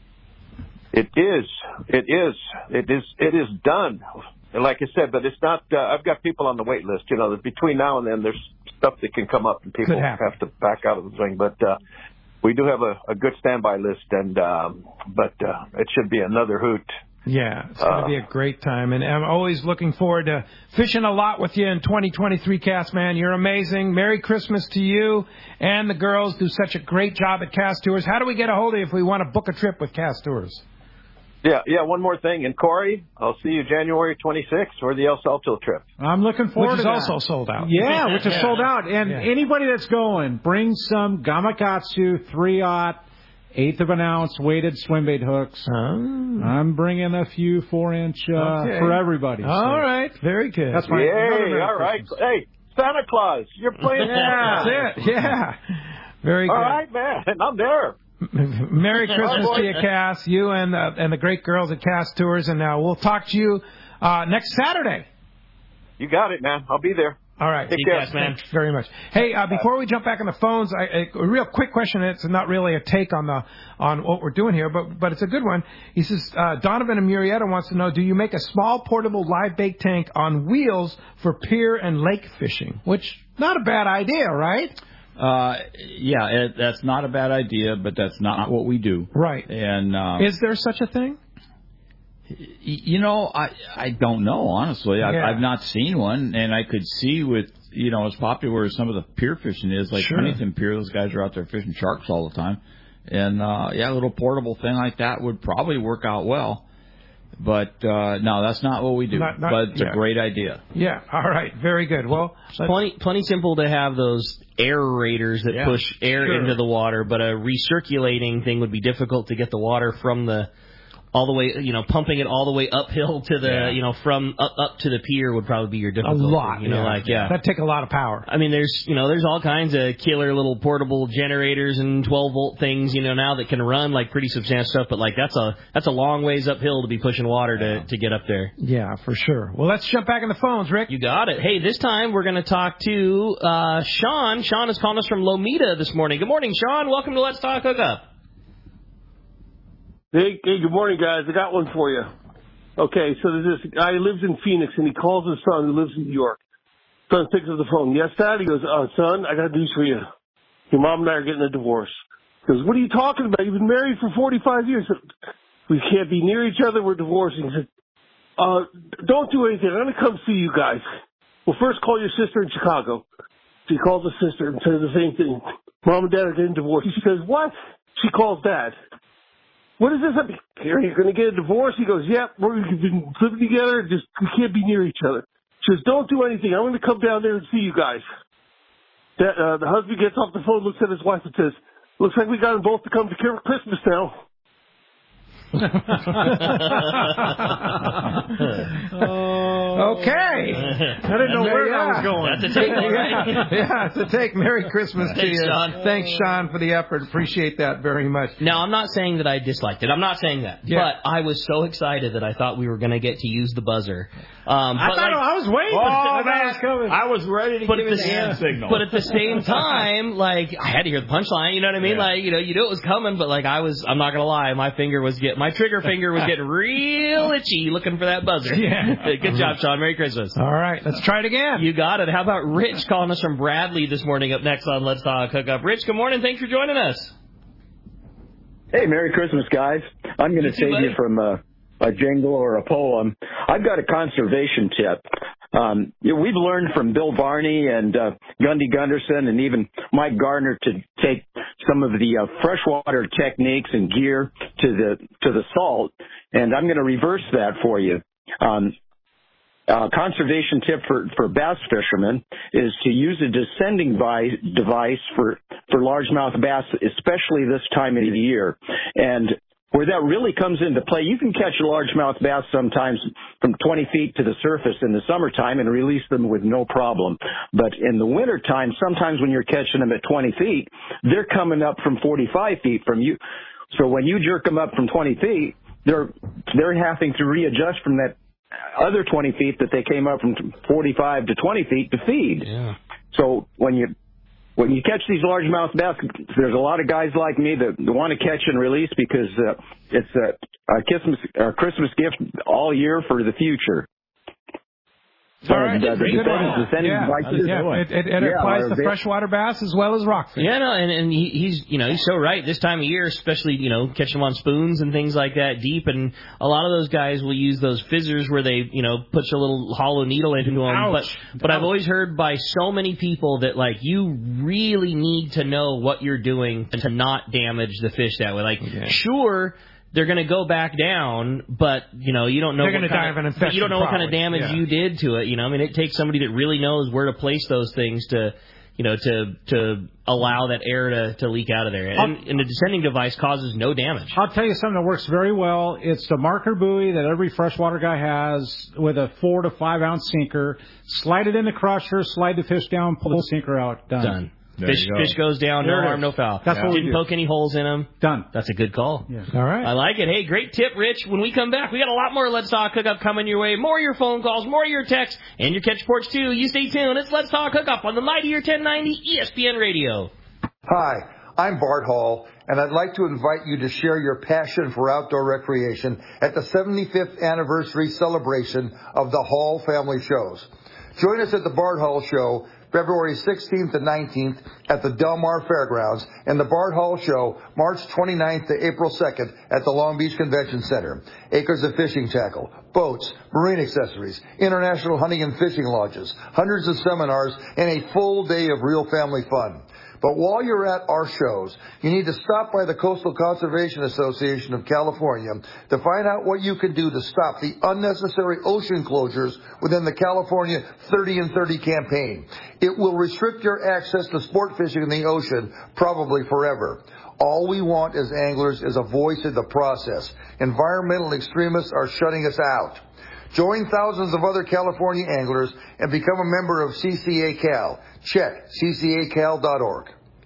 It is. It is. It is. It is done. And like I said, but it's not. Uh, I've got people on the wait list. You know, that between now and then, there's stuff that can come up, and people have to back out of the thing. But uh, we do have a, a good standby list, and um, but uh, it should be another hoot. Yeah, it's going to Uh, be a great time, and I'm always looking forward to fishing a lot with you in twenty twenty-three, Cass man. You're amazing. Merry Christmas to you, and the girls do such a great job at Cast Tours. How do we get a hold of you if we want to book a trip with Cast Tours? Yeah, yeah. One more thing, and Corey, I'll see you January twenty-sixth for the El Salto trip. I'm looking forward Which is to that. also sold out. Yeah, which is Yeah. sold out. And Yeah. anybody that's going, bring some Gamakatsu three-aught, eighth of an ounce weighted swim bait hooks. I'm bringing a few four-inch uh, Okay. for everybody. All so. right, very good. That's my Yay, another Merry all right. Christmas. Hey, Santa Claus, you're playing. Yeah, that's it. Yeah, very All good. right, man. I'm there. Merry Christmas to you, Cass. You and uh, and the great girls at Cast Tours, and uh, we'll talk to you uh, next Saturday. You got it, man. I'll be there. All right. Take care. Thanks very much. Hey, uh, before we jump back on the phones, I, a, a real quick question. It's not really a take on the on what we're doing here, but but it's a good one. He says uh, Donovan and Murrieta wants to know: do you make a small portable live bait tank on wheels for pier and lake fishing? Which not a bad idea, right? Uh, yeah, it, that's not a bad idea, but that's not what we do. Right. And uh, Is there such a thing? You know, I I don't know, honestly. I've, Yeah. I've not seen one, and I could see with, you know, as popular as some of the pier fishing is, like Sure. Huntington Pier, those guys are out there fishing sharks all the time. And, uh, yeah, a little portable thing like that would probably work out well. But, uh, no, that's not what we do. Not- not- but it's yeah. a great idea. Yeah. All right. Very good. Well, It's plenty, plenty simple to have those aerators that Yeah, push air sure. into the water, but a recirculating thing would be difficult to get the water from the all the way, you know, pumping it all the way uphill to the, Yeah. you know, from up, up to the pier would probably be your a difficulty. lot. You know, yeah. like, yeah. That'd take a lot of power. I mean, there's, you know, there's all kinds of killer little portable generators and twelve volt things, you know, now that can run like pretty substantial stuff, but like that's a that's a long ways uphill to be pushing water to to get up there. Yeah, for sure. Well, let's jump back in the phones, Rick. You got it. Hey, this time we're going to talk to uh, Sean. Sean is calling us from Lomita this morning. Good morning, Sean. Welcome to Let's Talk Hookup. Hey, hey, good morning, guys. I got one for you. Okay, so there's this guy who lives in Phoenix, and he calls his son who lives in New York. Son picks up the phone. Yes, Dad? He goes, uh, son, I got news for you. Your mom and I are getting a divorce. He goes, what are you talking about? You've been married for forty-five years. We can't be near each other. We're divorcing. He said, uh, don't do anything. I'm going to come see you guys. Well, first call your sister in Chicago. She calls her sister and says the same thing. Mom and Dad are getting divorced. She says, what? She calls Dad. What is this? Are you going to get a divorce? He goes, yep, yeah, we've been living together. Just we can't be near each other. She says, don't do anything. I'm going to come down there and see you guys. That, uh, the husband gets off the phone, looks at his wife and says, looks like we got them both to come to Christmas now. oh. Okay. I didn't know where yeah. that was going. That's a take, right? yeah, yeah, it's a take. Merry Christmas to Thanks, you. Sean. Thanks, Sean, for the effort. Appreciate that very much. Now, I'm not saying that I disliked it. I'm not saying that. Yeah. But I was so excited that I thought we were going to get to use the buzzer. Um, I but thought like, I was waiting. Oh, for man. was coming. I was ready to but give at you the, the hand signal. But at the same time, like, I had to hear the punchline, you know what I mean? Yeah. Like, you know, you knew it was coming, but like, I was, I'm not going to lie, my finger was get, my trigger finger was getting real itchy looking for that buzzer. Yeah. Good job, Sean. Merry Christmas. All right, let's try it again. You got it. How about Rich calling us from Bradley this morning up next on Let's Talk Hookup? Rich, good morning. Thanks for joining us. Hey, Merry Christmas, guys. I'm going to You too, save buddy. you from a, a jingle or a poem. I've got a conservation tip. Um, you know, we've learned from Bill Varney and uh, Gundy Gunderson and even Mike Gardner to take some of the uh, freshwater techniques and gear to the to the salt, and I'm going to reverse that for you. Um, Uh, conservation tip for, for bass fishermen is to use a descending vi- device for, for largemouth bass, especially this time of the year. And where that really comes into play, you can catch a largemouth bass sometimes from twenty feet to the surface in the summertime and release them with no problem. But in the wintertime, sometimes when you're catching them at twenty feet, they're coming up from forty-five feet from you. So when you jerk them up from twenty feet, they're, they're having to readjust from that other twenty feet that they came up from forty-five to twenty feet to feed. Yeah. So when you when you catch these largemouth bass, there's a lot of guys like me that want to catch and release because uh, it's a, a Christmas, a Christmas gift all year for the future. All right. And, uh, the Good descending, one. descending Yeah, devices- yeah. It, it, it Yeah, applies or to they- freshwater bass as well as rockfish. Yeah, no, and, and he, he's, you know, he's so right. This time of year, especially, you know, catching them on spoons and things like that deep, and a lot of those guys will use those fizzers where they, you know, put a little hollow needle into them. Ouch. But, but I've always heard by so many people that, like, you really need to know what you're doing to not damage the fish that way. Like, Okay. sure, they're going to go back down, but, you know, you don't know They're what gonna kind die of, of an but you don't know what kind of infection, damage probably. you did to it. You know, I mean, it takes somebody that really knows where to place those things to, you know, to to allow that air to, to leak out of there. And, and the descending device causes no damage. I'll tell you something that works very well. It's the marker buoy that every freshwater guy has with a four to five ounce sinker. Slide it in the crusher, slide the fish down, pull the sinker out. Done. Done. There Fish, you go. fish goes down, There no it harm, is. no foul. That's what we Didn't do. poke any holes in them. Done. That's a good call. Yeah. All right. I like it. Hey, great tip, Rich. When we come back, we got a lot more Let's Talk Hookup coming your way. More of your phone calls, more of your texts, and your catch reports, too. You stay tuned. It's Let's Talk Hookup on the Mightier ten ninety E S P N Radio. Hi, I'm Bart Hall, and I'd like to invite you to share your passion for outdoor recreation at the seventy-fifth anniversary celebration of the Hall Family Shows. Join us at the Bart Hall Show February sixteenth and nineteenth at the Del Mar Fairgrounds, and the Bart Hall Show March twenty-ninth to April second at the Long Beach Convention Center. Acres of fishing tackle, boats, marine accessories, international hunting and fishing lodges, hundreds of seminars, and a full day of real family fun. But while you're at our shows, you need to stop by the Coastal Conservation Association of California to find out what you can do to stop the unnecessary ocean closures within the California thirty and thirty campaign. It will restrict your access to sport fishing in the ocean probably forever. All we want as anglers is a voice in the process. Environmental extremists are shutting us out. Join thousands of other California anglers and become a member of C C A Cal. Check C C A Cal dot org.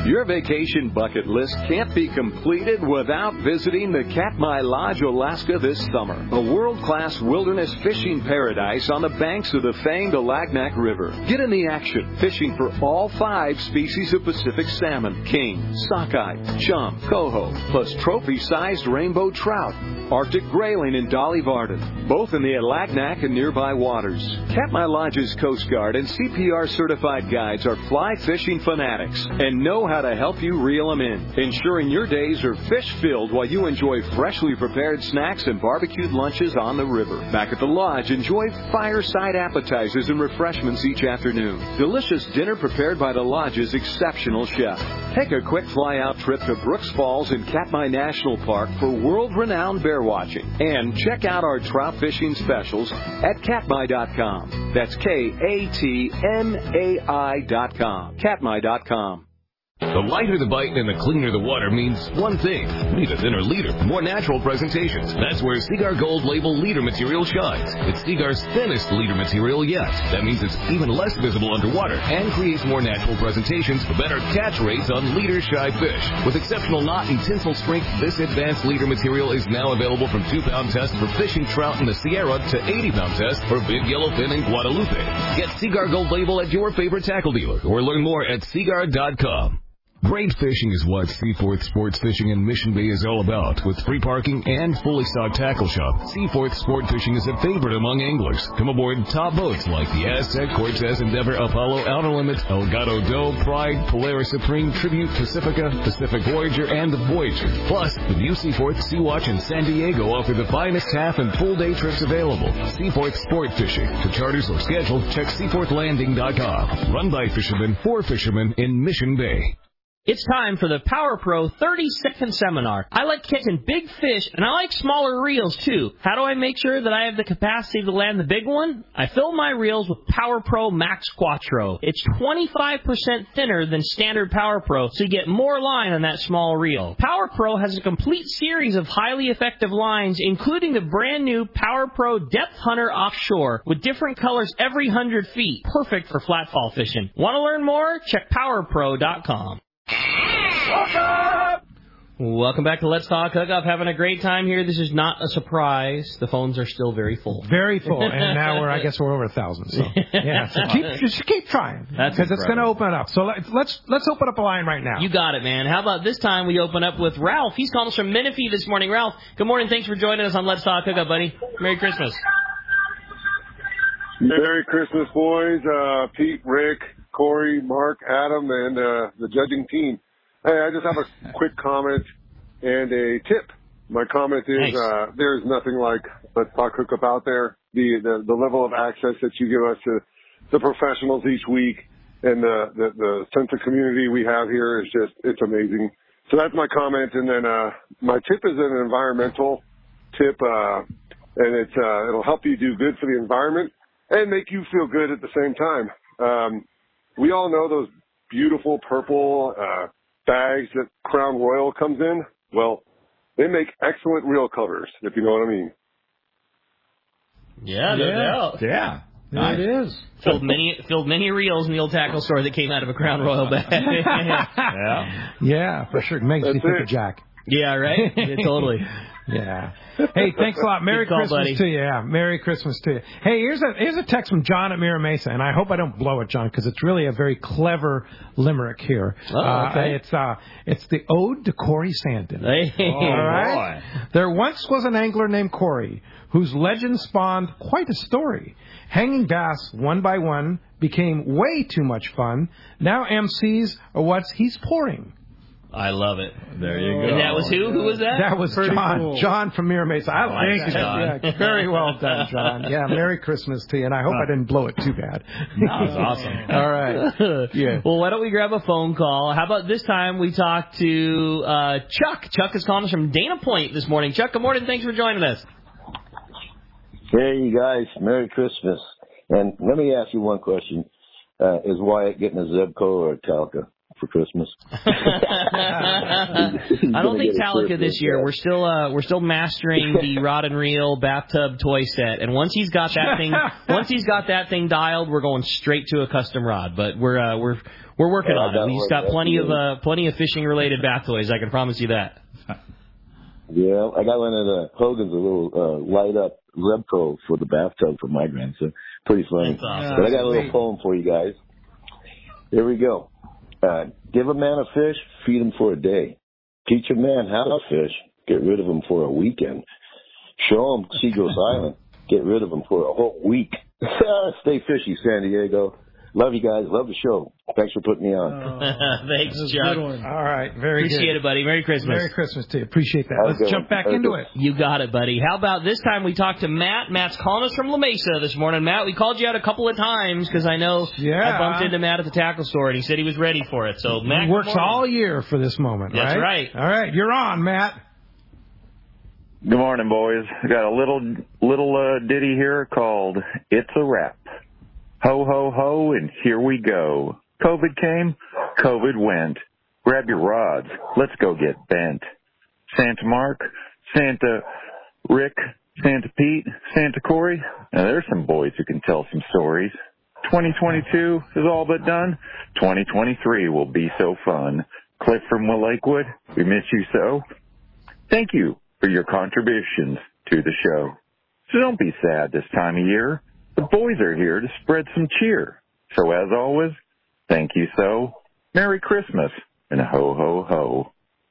Your vacation bucket list can't be completed without visiting the Katmai Lodge, Alaska this summer. A world-class wilderness fishing paradise on the banks of the famed Alagnak River. Get in the action fishing for all five species of Pacific salmon, king, sockeye, chum, coho, plus trophy-sized rainbow trout, Arctic grayling, and dolly varden, both in the Alagnak and nearby waters. Katmai Lodge's Coast Guard and C P R certified guides are fly fishing fanatics and know how to help you reel them in, ensuring your days are fish-filled while you enjoy freshly prepared snacks and barbecued lunches on the river. Back at the lodge, enjoy fireside appetizers and refreshments each afternoon. Delicious dinner prepared by the lodge's exceptional chef. Take a quick fly-out trip to Brooks Falls in Katmai National Park for world-renowned bear watching. And check out our trout fishing specials at katmai dot com. That's K A T M A I dot com. katmai dot com. The lighter the bite and the cleaner the water means one thing. Need a thinner leader, more natural presentations. That's where Seaguar Gold Label leader material shines. It's Seaguar's thinnest leader material yet. That means it's even less visible underwater and creates more natural presentations for better catch rates on leader-shy fish. With exceptional knot and tinsel strength, this advanced leader material is now available from two pound test for fishing trout in the Sierra to eighty pound test for big yellowfin in Guadalupe. Get Seaguar Gold Label at your favorite tackle dealer or learn more at seaguar dot com. Great fishing is what Seaforth Sports Fishing in Mission Bay is all about. With free parking and fully stocked tackle shop, Seaforth Sport Fishing is a favorite among anglers. Come aboard top boats like the Aztec, Cortez, Endeavor, Apollo, Outer Limits, Elgato Doe, Pride, Polaris Supreme, Tribute, Pacifica, Pacific Voyager, and the Voyager. Plus, the new Seaforth, Sea-Watch, and San Diego offer the finest half and full day trips available. Seaforth Sport Fishing. For charters or schedule, check seaforth landing dot com. Run by fishermen for fishermen in Mission Bay. It's time for the Power Pro thirty second seminar. I like catching big fish, and I like smaller reels, too. How do I make sure that I have the capacity to land the big one? I fill my reels with Power Pro Max Quattro. It's twenty-five percent thinner than standard Power Pro, so you get more line on that small reel. Power Pro has a complete series of highly effective lines, including the brand new Power Pro Depth Hunter Offshore, with different colors every one hundred feet. Perfect for flatfall fishing. Want to learn more? Check power pro dot com. Welcome back to Let's Talk Hookup. Having a great time here. This is not a surprise. The phones are still very full. Very full. And now we're, I guess, we're over a thousand. So yeah, so keep just keep trying because it's going to open up. So let's let's let's open up a line right now. You got it, man. How about this time we open up with Ralph? He's calling us from Menifee this morning. Ralph, good morning. Thanks for joining us on Let's Talk Hookup, buddy. Merry Christmas. Merry Christmas, boys. Uh, Pete, Rick, Corey, Mark, Adam, and uh, the judging team. Hey, I just have a quick comment and a tip. My comment is nice. uh, there's nothing like Let's Talk Hookup out there. The, the the level of access that you give us to the professionals each week and the, the, the sense of community we have here is just, it's amazing. So that's my comment. And then uh, my tip is an environmental tip, uh, and it's, uh, it'll help you do good for the environment and make you feel good at the same time. Um, we all know those beautiful purple uh, bags that Crown Royal comes in. Well, they make excellent reel covers, if you know what I mean. Yeah, no doubt. Yeah. Nice. It is. Filled many filled many reels in the old tackle store that came out of a Crown Royal bag. yeah. Yeah, for sure. It makes That's me think it. of Jack. Yeah, right? Yeah, totally. Yeah. Hey, thanks a lot. Merry call, Christmas buddy. to you. Yeah, Merry Christmas to you. Hey, here's a here's a text from John at Mira Mesa, and I hope I don't blow it, John, because it's really a very clever limerick here. Oh, okay. Uh, it's uh, it's the Ode to Corey Sandin. Hey, all right. Boy. There once was an angler named Corey, whose legend spawned quite a story. Hanging bass one by one became way too much fun. Now M Cs are what he's pouring. I love it. There you go. And that was who? Who was that? That was Pretty John. Cool. John from Mira Mesa. I like Thanks, that. John. Yeah, very well done, John. Yeah, Merry Christmas to you, and I hope oh. I didn't blow it too bad. That was awesome. All right. Yeah. Well, why don't we grab a phone call? How about this time we talk to uh, Chuck? Chuck is calling us from Dana Point this morning. Chuck, good morning. Thanks for joining us. Hey, you guys. Merry Christmas. And let me ask you one question. Uh, is Wyatt getting a Zebco or a Talca? for Christmas. I don't think Talica this year. We're still uh, we're still mastering the rod and reel bathtub toy set, and once he's got that thing, once he's got that thing dialed, we're going straight to a custom rod. But we're uh, we're we're working yeah, on it. He's got plenty of uh, plenty of fishing related bath toys. I can promise you that. Yeah, I got one of the Hogan's, a little uh, light up Repco for the bathtub for my grandson. Pretty funny. Awesome. But I got a little poem for you guys. Here we go. Uh, give a man a fish, feed him for a day. Teach a man how to fish, get rid of him for a weekend. Show him Seagross Island, get rid of him for a whole week. Stay fishy, San Diego. Love you guys. Love the show. Thanks for putting me on. Oh, Thanks, Chuck. All right, very Appreciate good. it, buddy. Merry Christmas. Merry Christmas to you. Appreciate that. Let's Okay. jump back Okay. into it. You got it, buddy. How about this time we talked to Matt? Matt's calling us from La Mesa this morning. Matt, we called you out a couple of times because I know Yeah. I bumped into Matt at the tackle store, and he said he was ready for it. So, Matt, He works good morning. all year for this moment, That's right? right. All right, you're on, Matt. Good morning, boys. I got a little little uh, ditty here called "It's a Wrap." Ho ho ho, and here we go. COVID came, COVID went. Grab your rods, let's go get bent. Santa Mark, Santa Rick, Santa Pete, Santa Corey. Now there's some boys who can tell some stories. twenty twenty-two is all but done. twenty twenty-three will be so fun. Cliff from Will Lakewood, we miss you so. Thank you for your contributions to the show. So don't be sad this time of year. The boys are here to spread some cheer. So as always, thank you so. Merry Christmas and ho ho ho.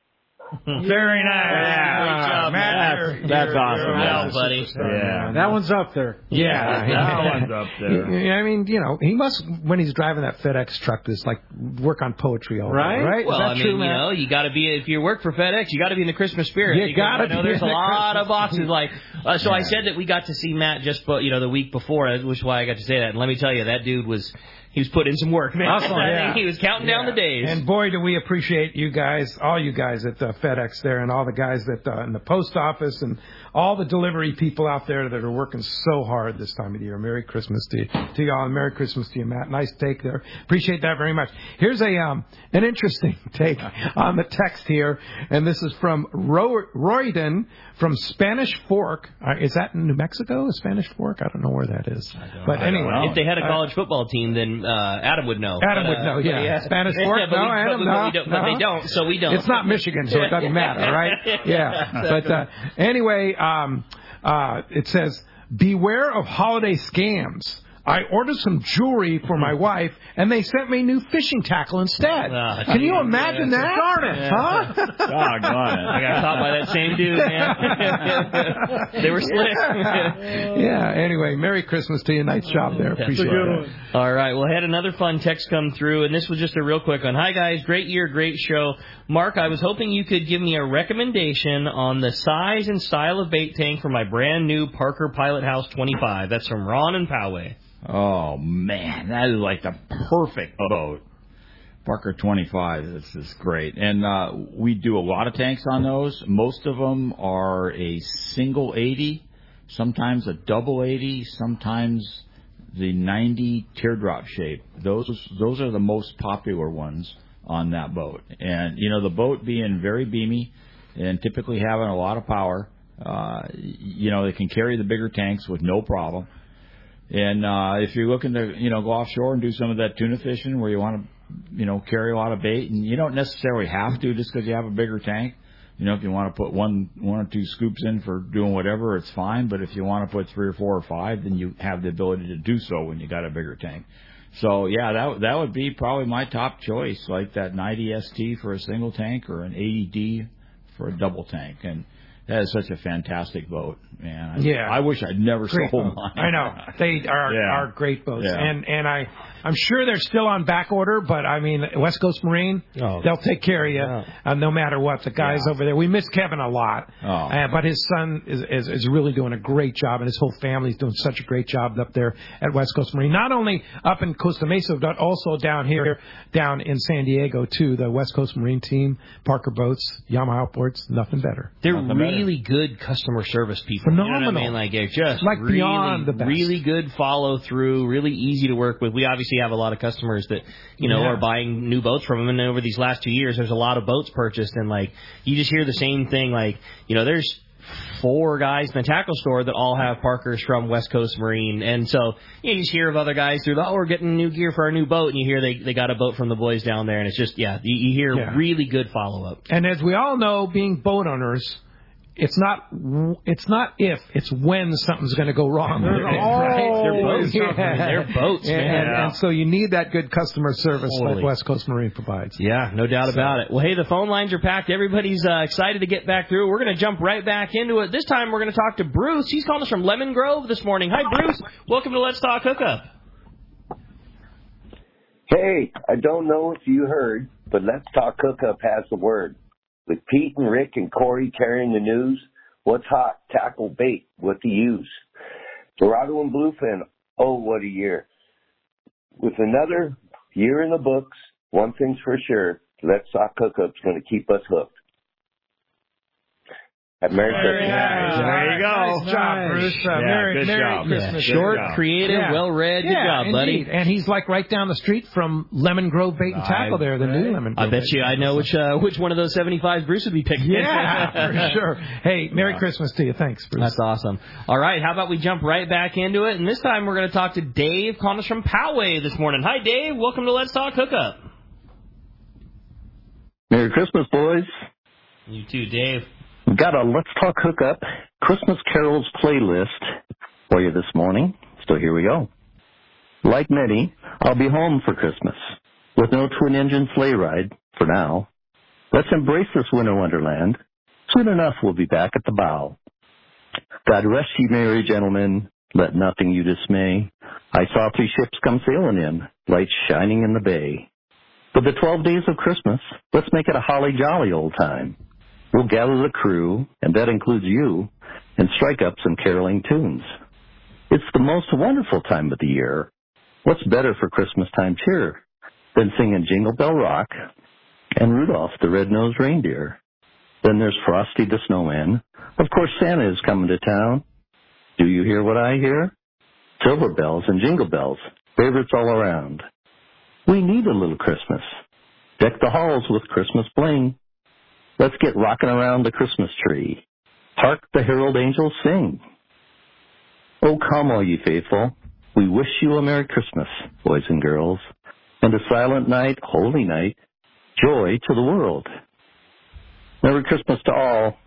Very nice. Yeah, great job, Matt. You're- That's you're- awesome, you're Matt, a buddy. superstar, Yeah, man. that one's up there. Yeah, that one's up there. He- I mean, you know, he must, when he's driving that FedEx truck, just like work on poetry all day, Right? right? Well, Is that I mean, true, you Matt? know, you got to be, if you work for FedEx, you got to be in the Christmas spirit. You because gotta I know be there's in a the lot Christmas of boxes spirit. like, uh, so I Yeah. said that we got to see Matt just, you know, the week before, which is why I got to say that. And let me tell you, that dude was, he was putting in some work, man. Awesome, I yeah. think he was counting down Yeah. the days. And boy, do we appreciate you guys, all you guys at uh, FedEx there, and all the guys that uh, in the post office, and all the delivery people out there that are working so hard this time of the year. Merry Christmas to you, to y'all, and Merry Christmas to you, Matt. Nice take there. Appreciate that very much. Here's a um an interesting take on the text here, and this is from Ro- Royden from Spanish Fork. Uh, is that in New Mexico? Spanish Fork? I don't know where that is. But anyway, if they had a uh, college football team, then uh, Adam would know. Adam But, would uh, know, but yeah. Spanish Fork? but No, we, Adam, but, no, but, we don't, but no. they don't, so we don't. It's not Michigan, so it doesn't matter, right? Yeah. But uh, anyway, um, uh, it says, beware of holiday scams. I ordered some jewelry for my wife, and they sent me new fishing tackle instead. Ah, Can you geez, imagine yeah. that? Darn it, Yeah. huh? Doggone it. I got caught by that same dude, man. They were slick. Yeah, anyway, Merry Christmas to you. Nice job there. Appreciate it. All right. Well, I had another fun text come through, and this was just a real quick one. Hi, guys. Great year, great show. Mark, I was hoping you could give me a recommendation on the size and style of bait tank for my brand new Parker Pilot House twenty-five. That's from Ron and Poway. Oh, man, that is like the perfect boat. Parker twenty-five, this is great. And uh, we do a lot of tanks on those. Most of them are a single eighty, sometimes a double eighty, sometimes the ninety teardrop shape. Those those are the most popular ones on that boat. And, you know, the boat being very beamy and typically having a lot of power, uh, you know, they can carry the bigger tanks with no problem. And uh, if you're looking to, you know, go offshore and do some of that tuna fishing where you want to, you know, carry a lot of bait, and you don't necessarily have to just because you have a bigger tank. You know, if you want to put one, one or two scoops in for doing whatever, it's fine. But if you want to put three or four or five, then you have the ability to do so when you got a bigger tank. So yeah, that that would be probably my top choice, like that ninety S T for a single tank or an eighty D for a double tank. And that is such a fantastic boat, man. I, Yeah. I wish I'd never Great sold boat. mine. I know they are Yeah. are great boats, Yeah. and and I I'm sure they're still on back order, but I mean West Coast Marine, Oh. they'll take care of you uh, no matter what. The guys Yeah. over there, we miss Kevin a lot, Oh. uh, but his son is, is is really doing a great job, and his whole family's doing such a great job up there at West Coast Marine. Not only up in Costa Mesa, but also down here, down in San Diego too. The West Coast Marine team, Parker Boats, Yamaha Outboards, nothing better. They're Nothing really good customer service people. Phenomenal. You know what I mean? Like, they're just Like really, beyond the best. really good follow through, really easy to work with. We obviously obviously have a lot of customers that, you know, Yeah. are buying new boats from them. And over these last two years, there's a lot of boats purchased. And, like, you just hear the same thing. Like, you know, there's four guys in the tackle store that all have Parkers from West Coast Marine. And so you, know, you just hear of other guys through the, oh, we're getting new gear for our new boat. And you hear they, they got a boat from the boys down there. And it's just, yeah, you, you hear Yeah. really good follow-up. And as we all know, being boat owners, it's not it's not if, it's when something's going to go wrong. Right? They're boats. Yeah. They're boats, and, man. and, and so you need that good customer service Totally. like West Coast Marine provides. Yeah, no doubt about it. Well, hey, the phone lines are packed. Everybody's uh, excited to get back through. We're going to jump right back into it. This time we're going to talk to Bruce. He's calling us from Lemon Grove this morning. Hi, Bruce. Welcome to Let's Talk Hookup. Hey, I don't know if you heard, but Let's Talk Hookup has the word. With Pete and Rick and Corey carrying the news, what's hot, tackle, bait, what to use. Dorado and Bluefin, oh, what a year. With another year in the books, one thing's for sure, Let's Talk Hookup's going to keep us hooked. Have Merry Christmas. Yeah. There you go. Nice job, Bruce. Uh, Yeah, Merry, good Merry job. Christmas. Yeah. Short, job. creative, Yeah. well-read. Good yeah, job, buddy. indeed. And he's like right down the street from Lemon Grove Bait and Tackle there, the new Lemon Grove. I bet you I know which uh, which one of those seventy-fives Bruce would be picking. Yeah, for sure. Hey, Merry Wow. Christmas to you. Thanks, Bruce. That's awesome. All right, how about we jump right back into it? And this time we're going to talk to Dave calling us from Poway this morning. Hi, Dave. Welcome to Let's Talk Hookup. Merry Christmas, boys. You too, Dave. We've got a Let's Talk Hookup Christmas Carols playlist for you this morning. So here we go. Like many, I'll be home for Christmas with no twin-engine sleigh ride for now. Let's embrace this winter wonderland. Soon enough, we'll be back at the bow. God rest ye merry gentlemen. Let nothing you dismay. I saw three ships come sailing in, lights shining in the bay. For the twelve days of Christmas, let's make it a holly jolly old time. We'll gather the crew, and that includes you, and strike up some caroling tunes. It's the most wonderful time of the year. What's better for Christmas time cheer than singing Jingle Bell Rock and Rudolph the Red-Nosed Reindeer? Then there's Frosty the Snowman. Of course, Santa is coming to town. Do you hear what I hear? Silver bells and jingle bells, favorites all around. We need a little Christmas. Deck the halls with Christmas bling. Let's get rocking around the Christmas tree. Hark the herald angels sing. Oh, come, all ye faithful. We wish you a Merry Christmas, boys and girls, and a silent night, holy night, joy to the world. Merry Christmas to all.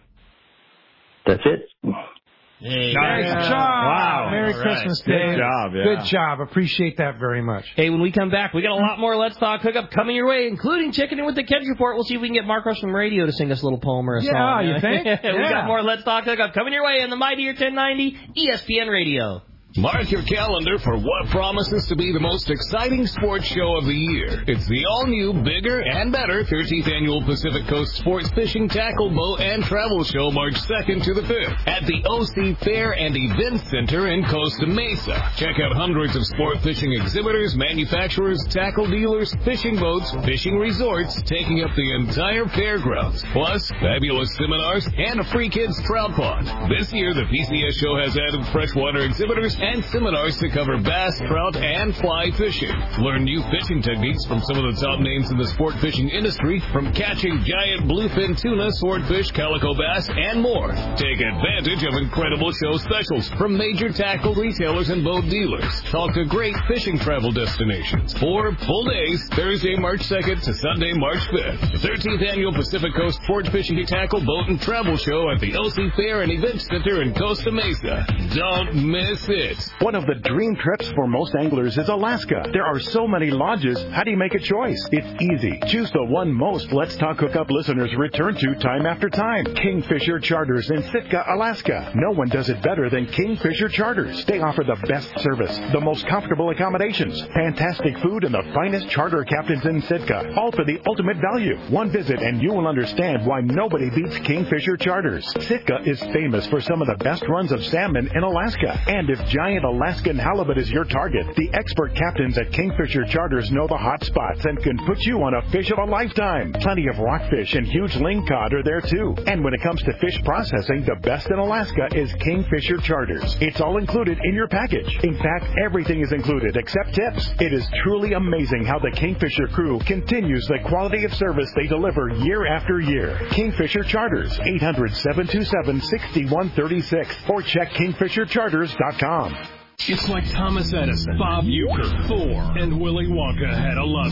That's it. Hey, nice yeah. job. Wow. Merry All Christmas, right. Dave. Good job, yeah. Good job. Appreciate that very much. Hey, when we come back, we got a lot more Let's Talk Hookup coming your way, including checking in with the Kids Report. We'll see if we can get Marcos from radio to sing us a little poem or a Yeah, song. you think? we Yeah. got more Let's Talk Hookup coming your way on the Mighty Year ten ninety E S P N Radio. Mark your calendar for what promises to be the most exciting sports show of the year. It's the all-new, bigger, and better thirteenth Annual Pacific Coast Sports Fishing, Tackle, Boat, and Travel Show March second to the fifth at the O C Fair and Event Center in Costa Mesa. Check out hundreds of sport fishing exhibitors, manufacturers, tackle dealers, fishing boats, fishing resorts, taking up the entire fairgrounds. Plus, fabulous seminars and a free kids trout pond. This year, the P C S show has added freshwater exhibitors and seminars to cover bass, trout, and fly fishing. Learn new fishing techniques from some of the top names in the sport fishing industry, from catching giant bluefin tuna, swordfish, calico bass, and more. Take advantage of incredible show specials from major tackle retailers and boat dealers. Talk to great fishing travel destinations. Four full days, Thursday, March second to Sunday, March fifth. The thirteenth Annual Pacific Coast Sport Fishing, Tackle, Boat, and Travel Show at the O C Fair and Event Center in Costa Mesa. Don't miss it. One of the dream trips for most anglers is Alaska. There are so many lodges. How do you make a choice? It's easy. Choose the one most Let's Talk Hookup listeners return to time after time. Kingfisher Charters in Sitka, Alaska. No one does it better than Kingfisher Charters. They offer the best service, the most comfortable accommodations, fantastic food, and the finest charter captains in Sitka. All for the ultimate value. One visit and you will understand why nobody beats Kingfisher Charters. Sitka is famous for some of the best runs of salmon in Alaska. And if giant Alaskan halibut is your target, the expert captains at Kingfisher Charters know the hot spots and can put you on a fish of a lifetime. Plenty of rockfish and huge lingcod are there too. And when it comes to fish processing, the best in Alaska is Kingfisher Charters. It's all included in your package. In fact, everything is included except tips. It is truly amazing how the Kingfisher crew continues the quality of service they deliver year after year. Kingfisher Charters, eight hundred, seven two seven, six one three six, or check kingfisher charters dot com. It's like Thomas Edison, Bob Uecker, Thor, and Willy Wonka had a love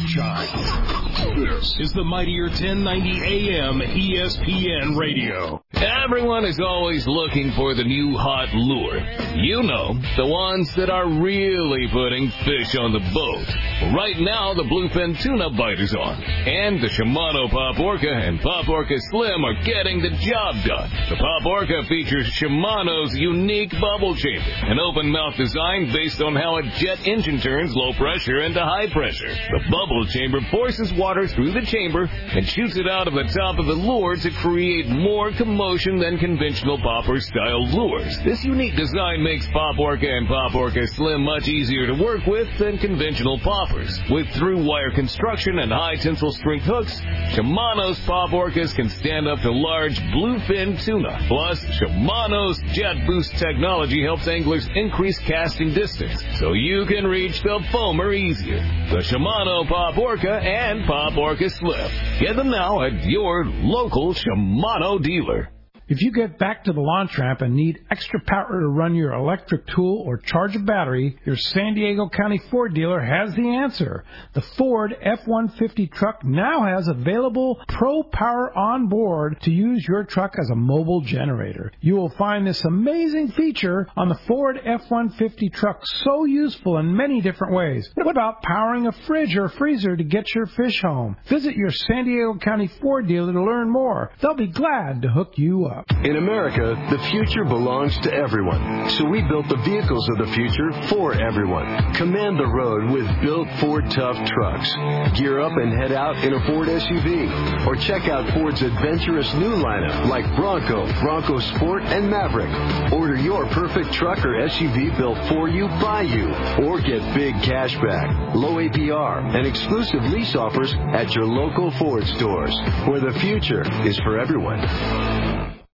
child. This is the mightier ten ninety A M E S P N Radio. Everyone is always looking for the new hot lure. You know, the ones that are really putting fish on the boat. Right now, the bluefin tuna bite is on, and the Shimano Pop Orca and Pop Orca Slim are getting the job done. The Pop Orca features Shimano's unique bubble chamber, an open-mouth design based on how a jet engine turns low pressure into high pressure. The bubble chamber forces water through the chamber and shoots it out of the top of the lure to create more commotion than conventional popper-style lures. This unique design makes Pop Orca and Pop Orca Slim much easier to work with than conventional poppers. With through-wire construction and high tensile strength hooks, Shimano's Pop Orcas can stand up to large bluefin tuna. Plus, Shimano's Jet Boost technology helps anglers increase casting distance, so you can reach the foamer easier. The Shimano Pop Orca and Pop Orca Slim. Get them now at your local Shimano dealer. If you get back to the launch ramp and need extra power to run your electric tool or charge a battery, your San Diego County Ford dealer has the answer. The Ford F one fifty truck now has available Pro Power on board to use your truck as a mobile generator. You will find this amazing feature on the Ford F one fifty truck so useful in many different ways. What about powering a fridge or freezer to get your fish home? Visit your San Diego County Ford dealer to learn more. They'll be glad to hook you up. In America, the future belongs to everyone. So we built the vehicles of the future for everyone. Command the road with built Ford Tough trucks. Gear up and head out in a Ford S U V. Or check out Ford's adventurous new lineup like Bronco, Bronco Sport, and Maverick. Order your perfect truck or S U V built for you, by you. Or get big cash back, low A P R, and exclusive lease offers at your local Ford stores, where the future is for everyone.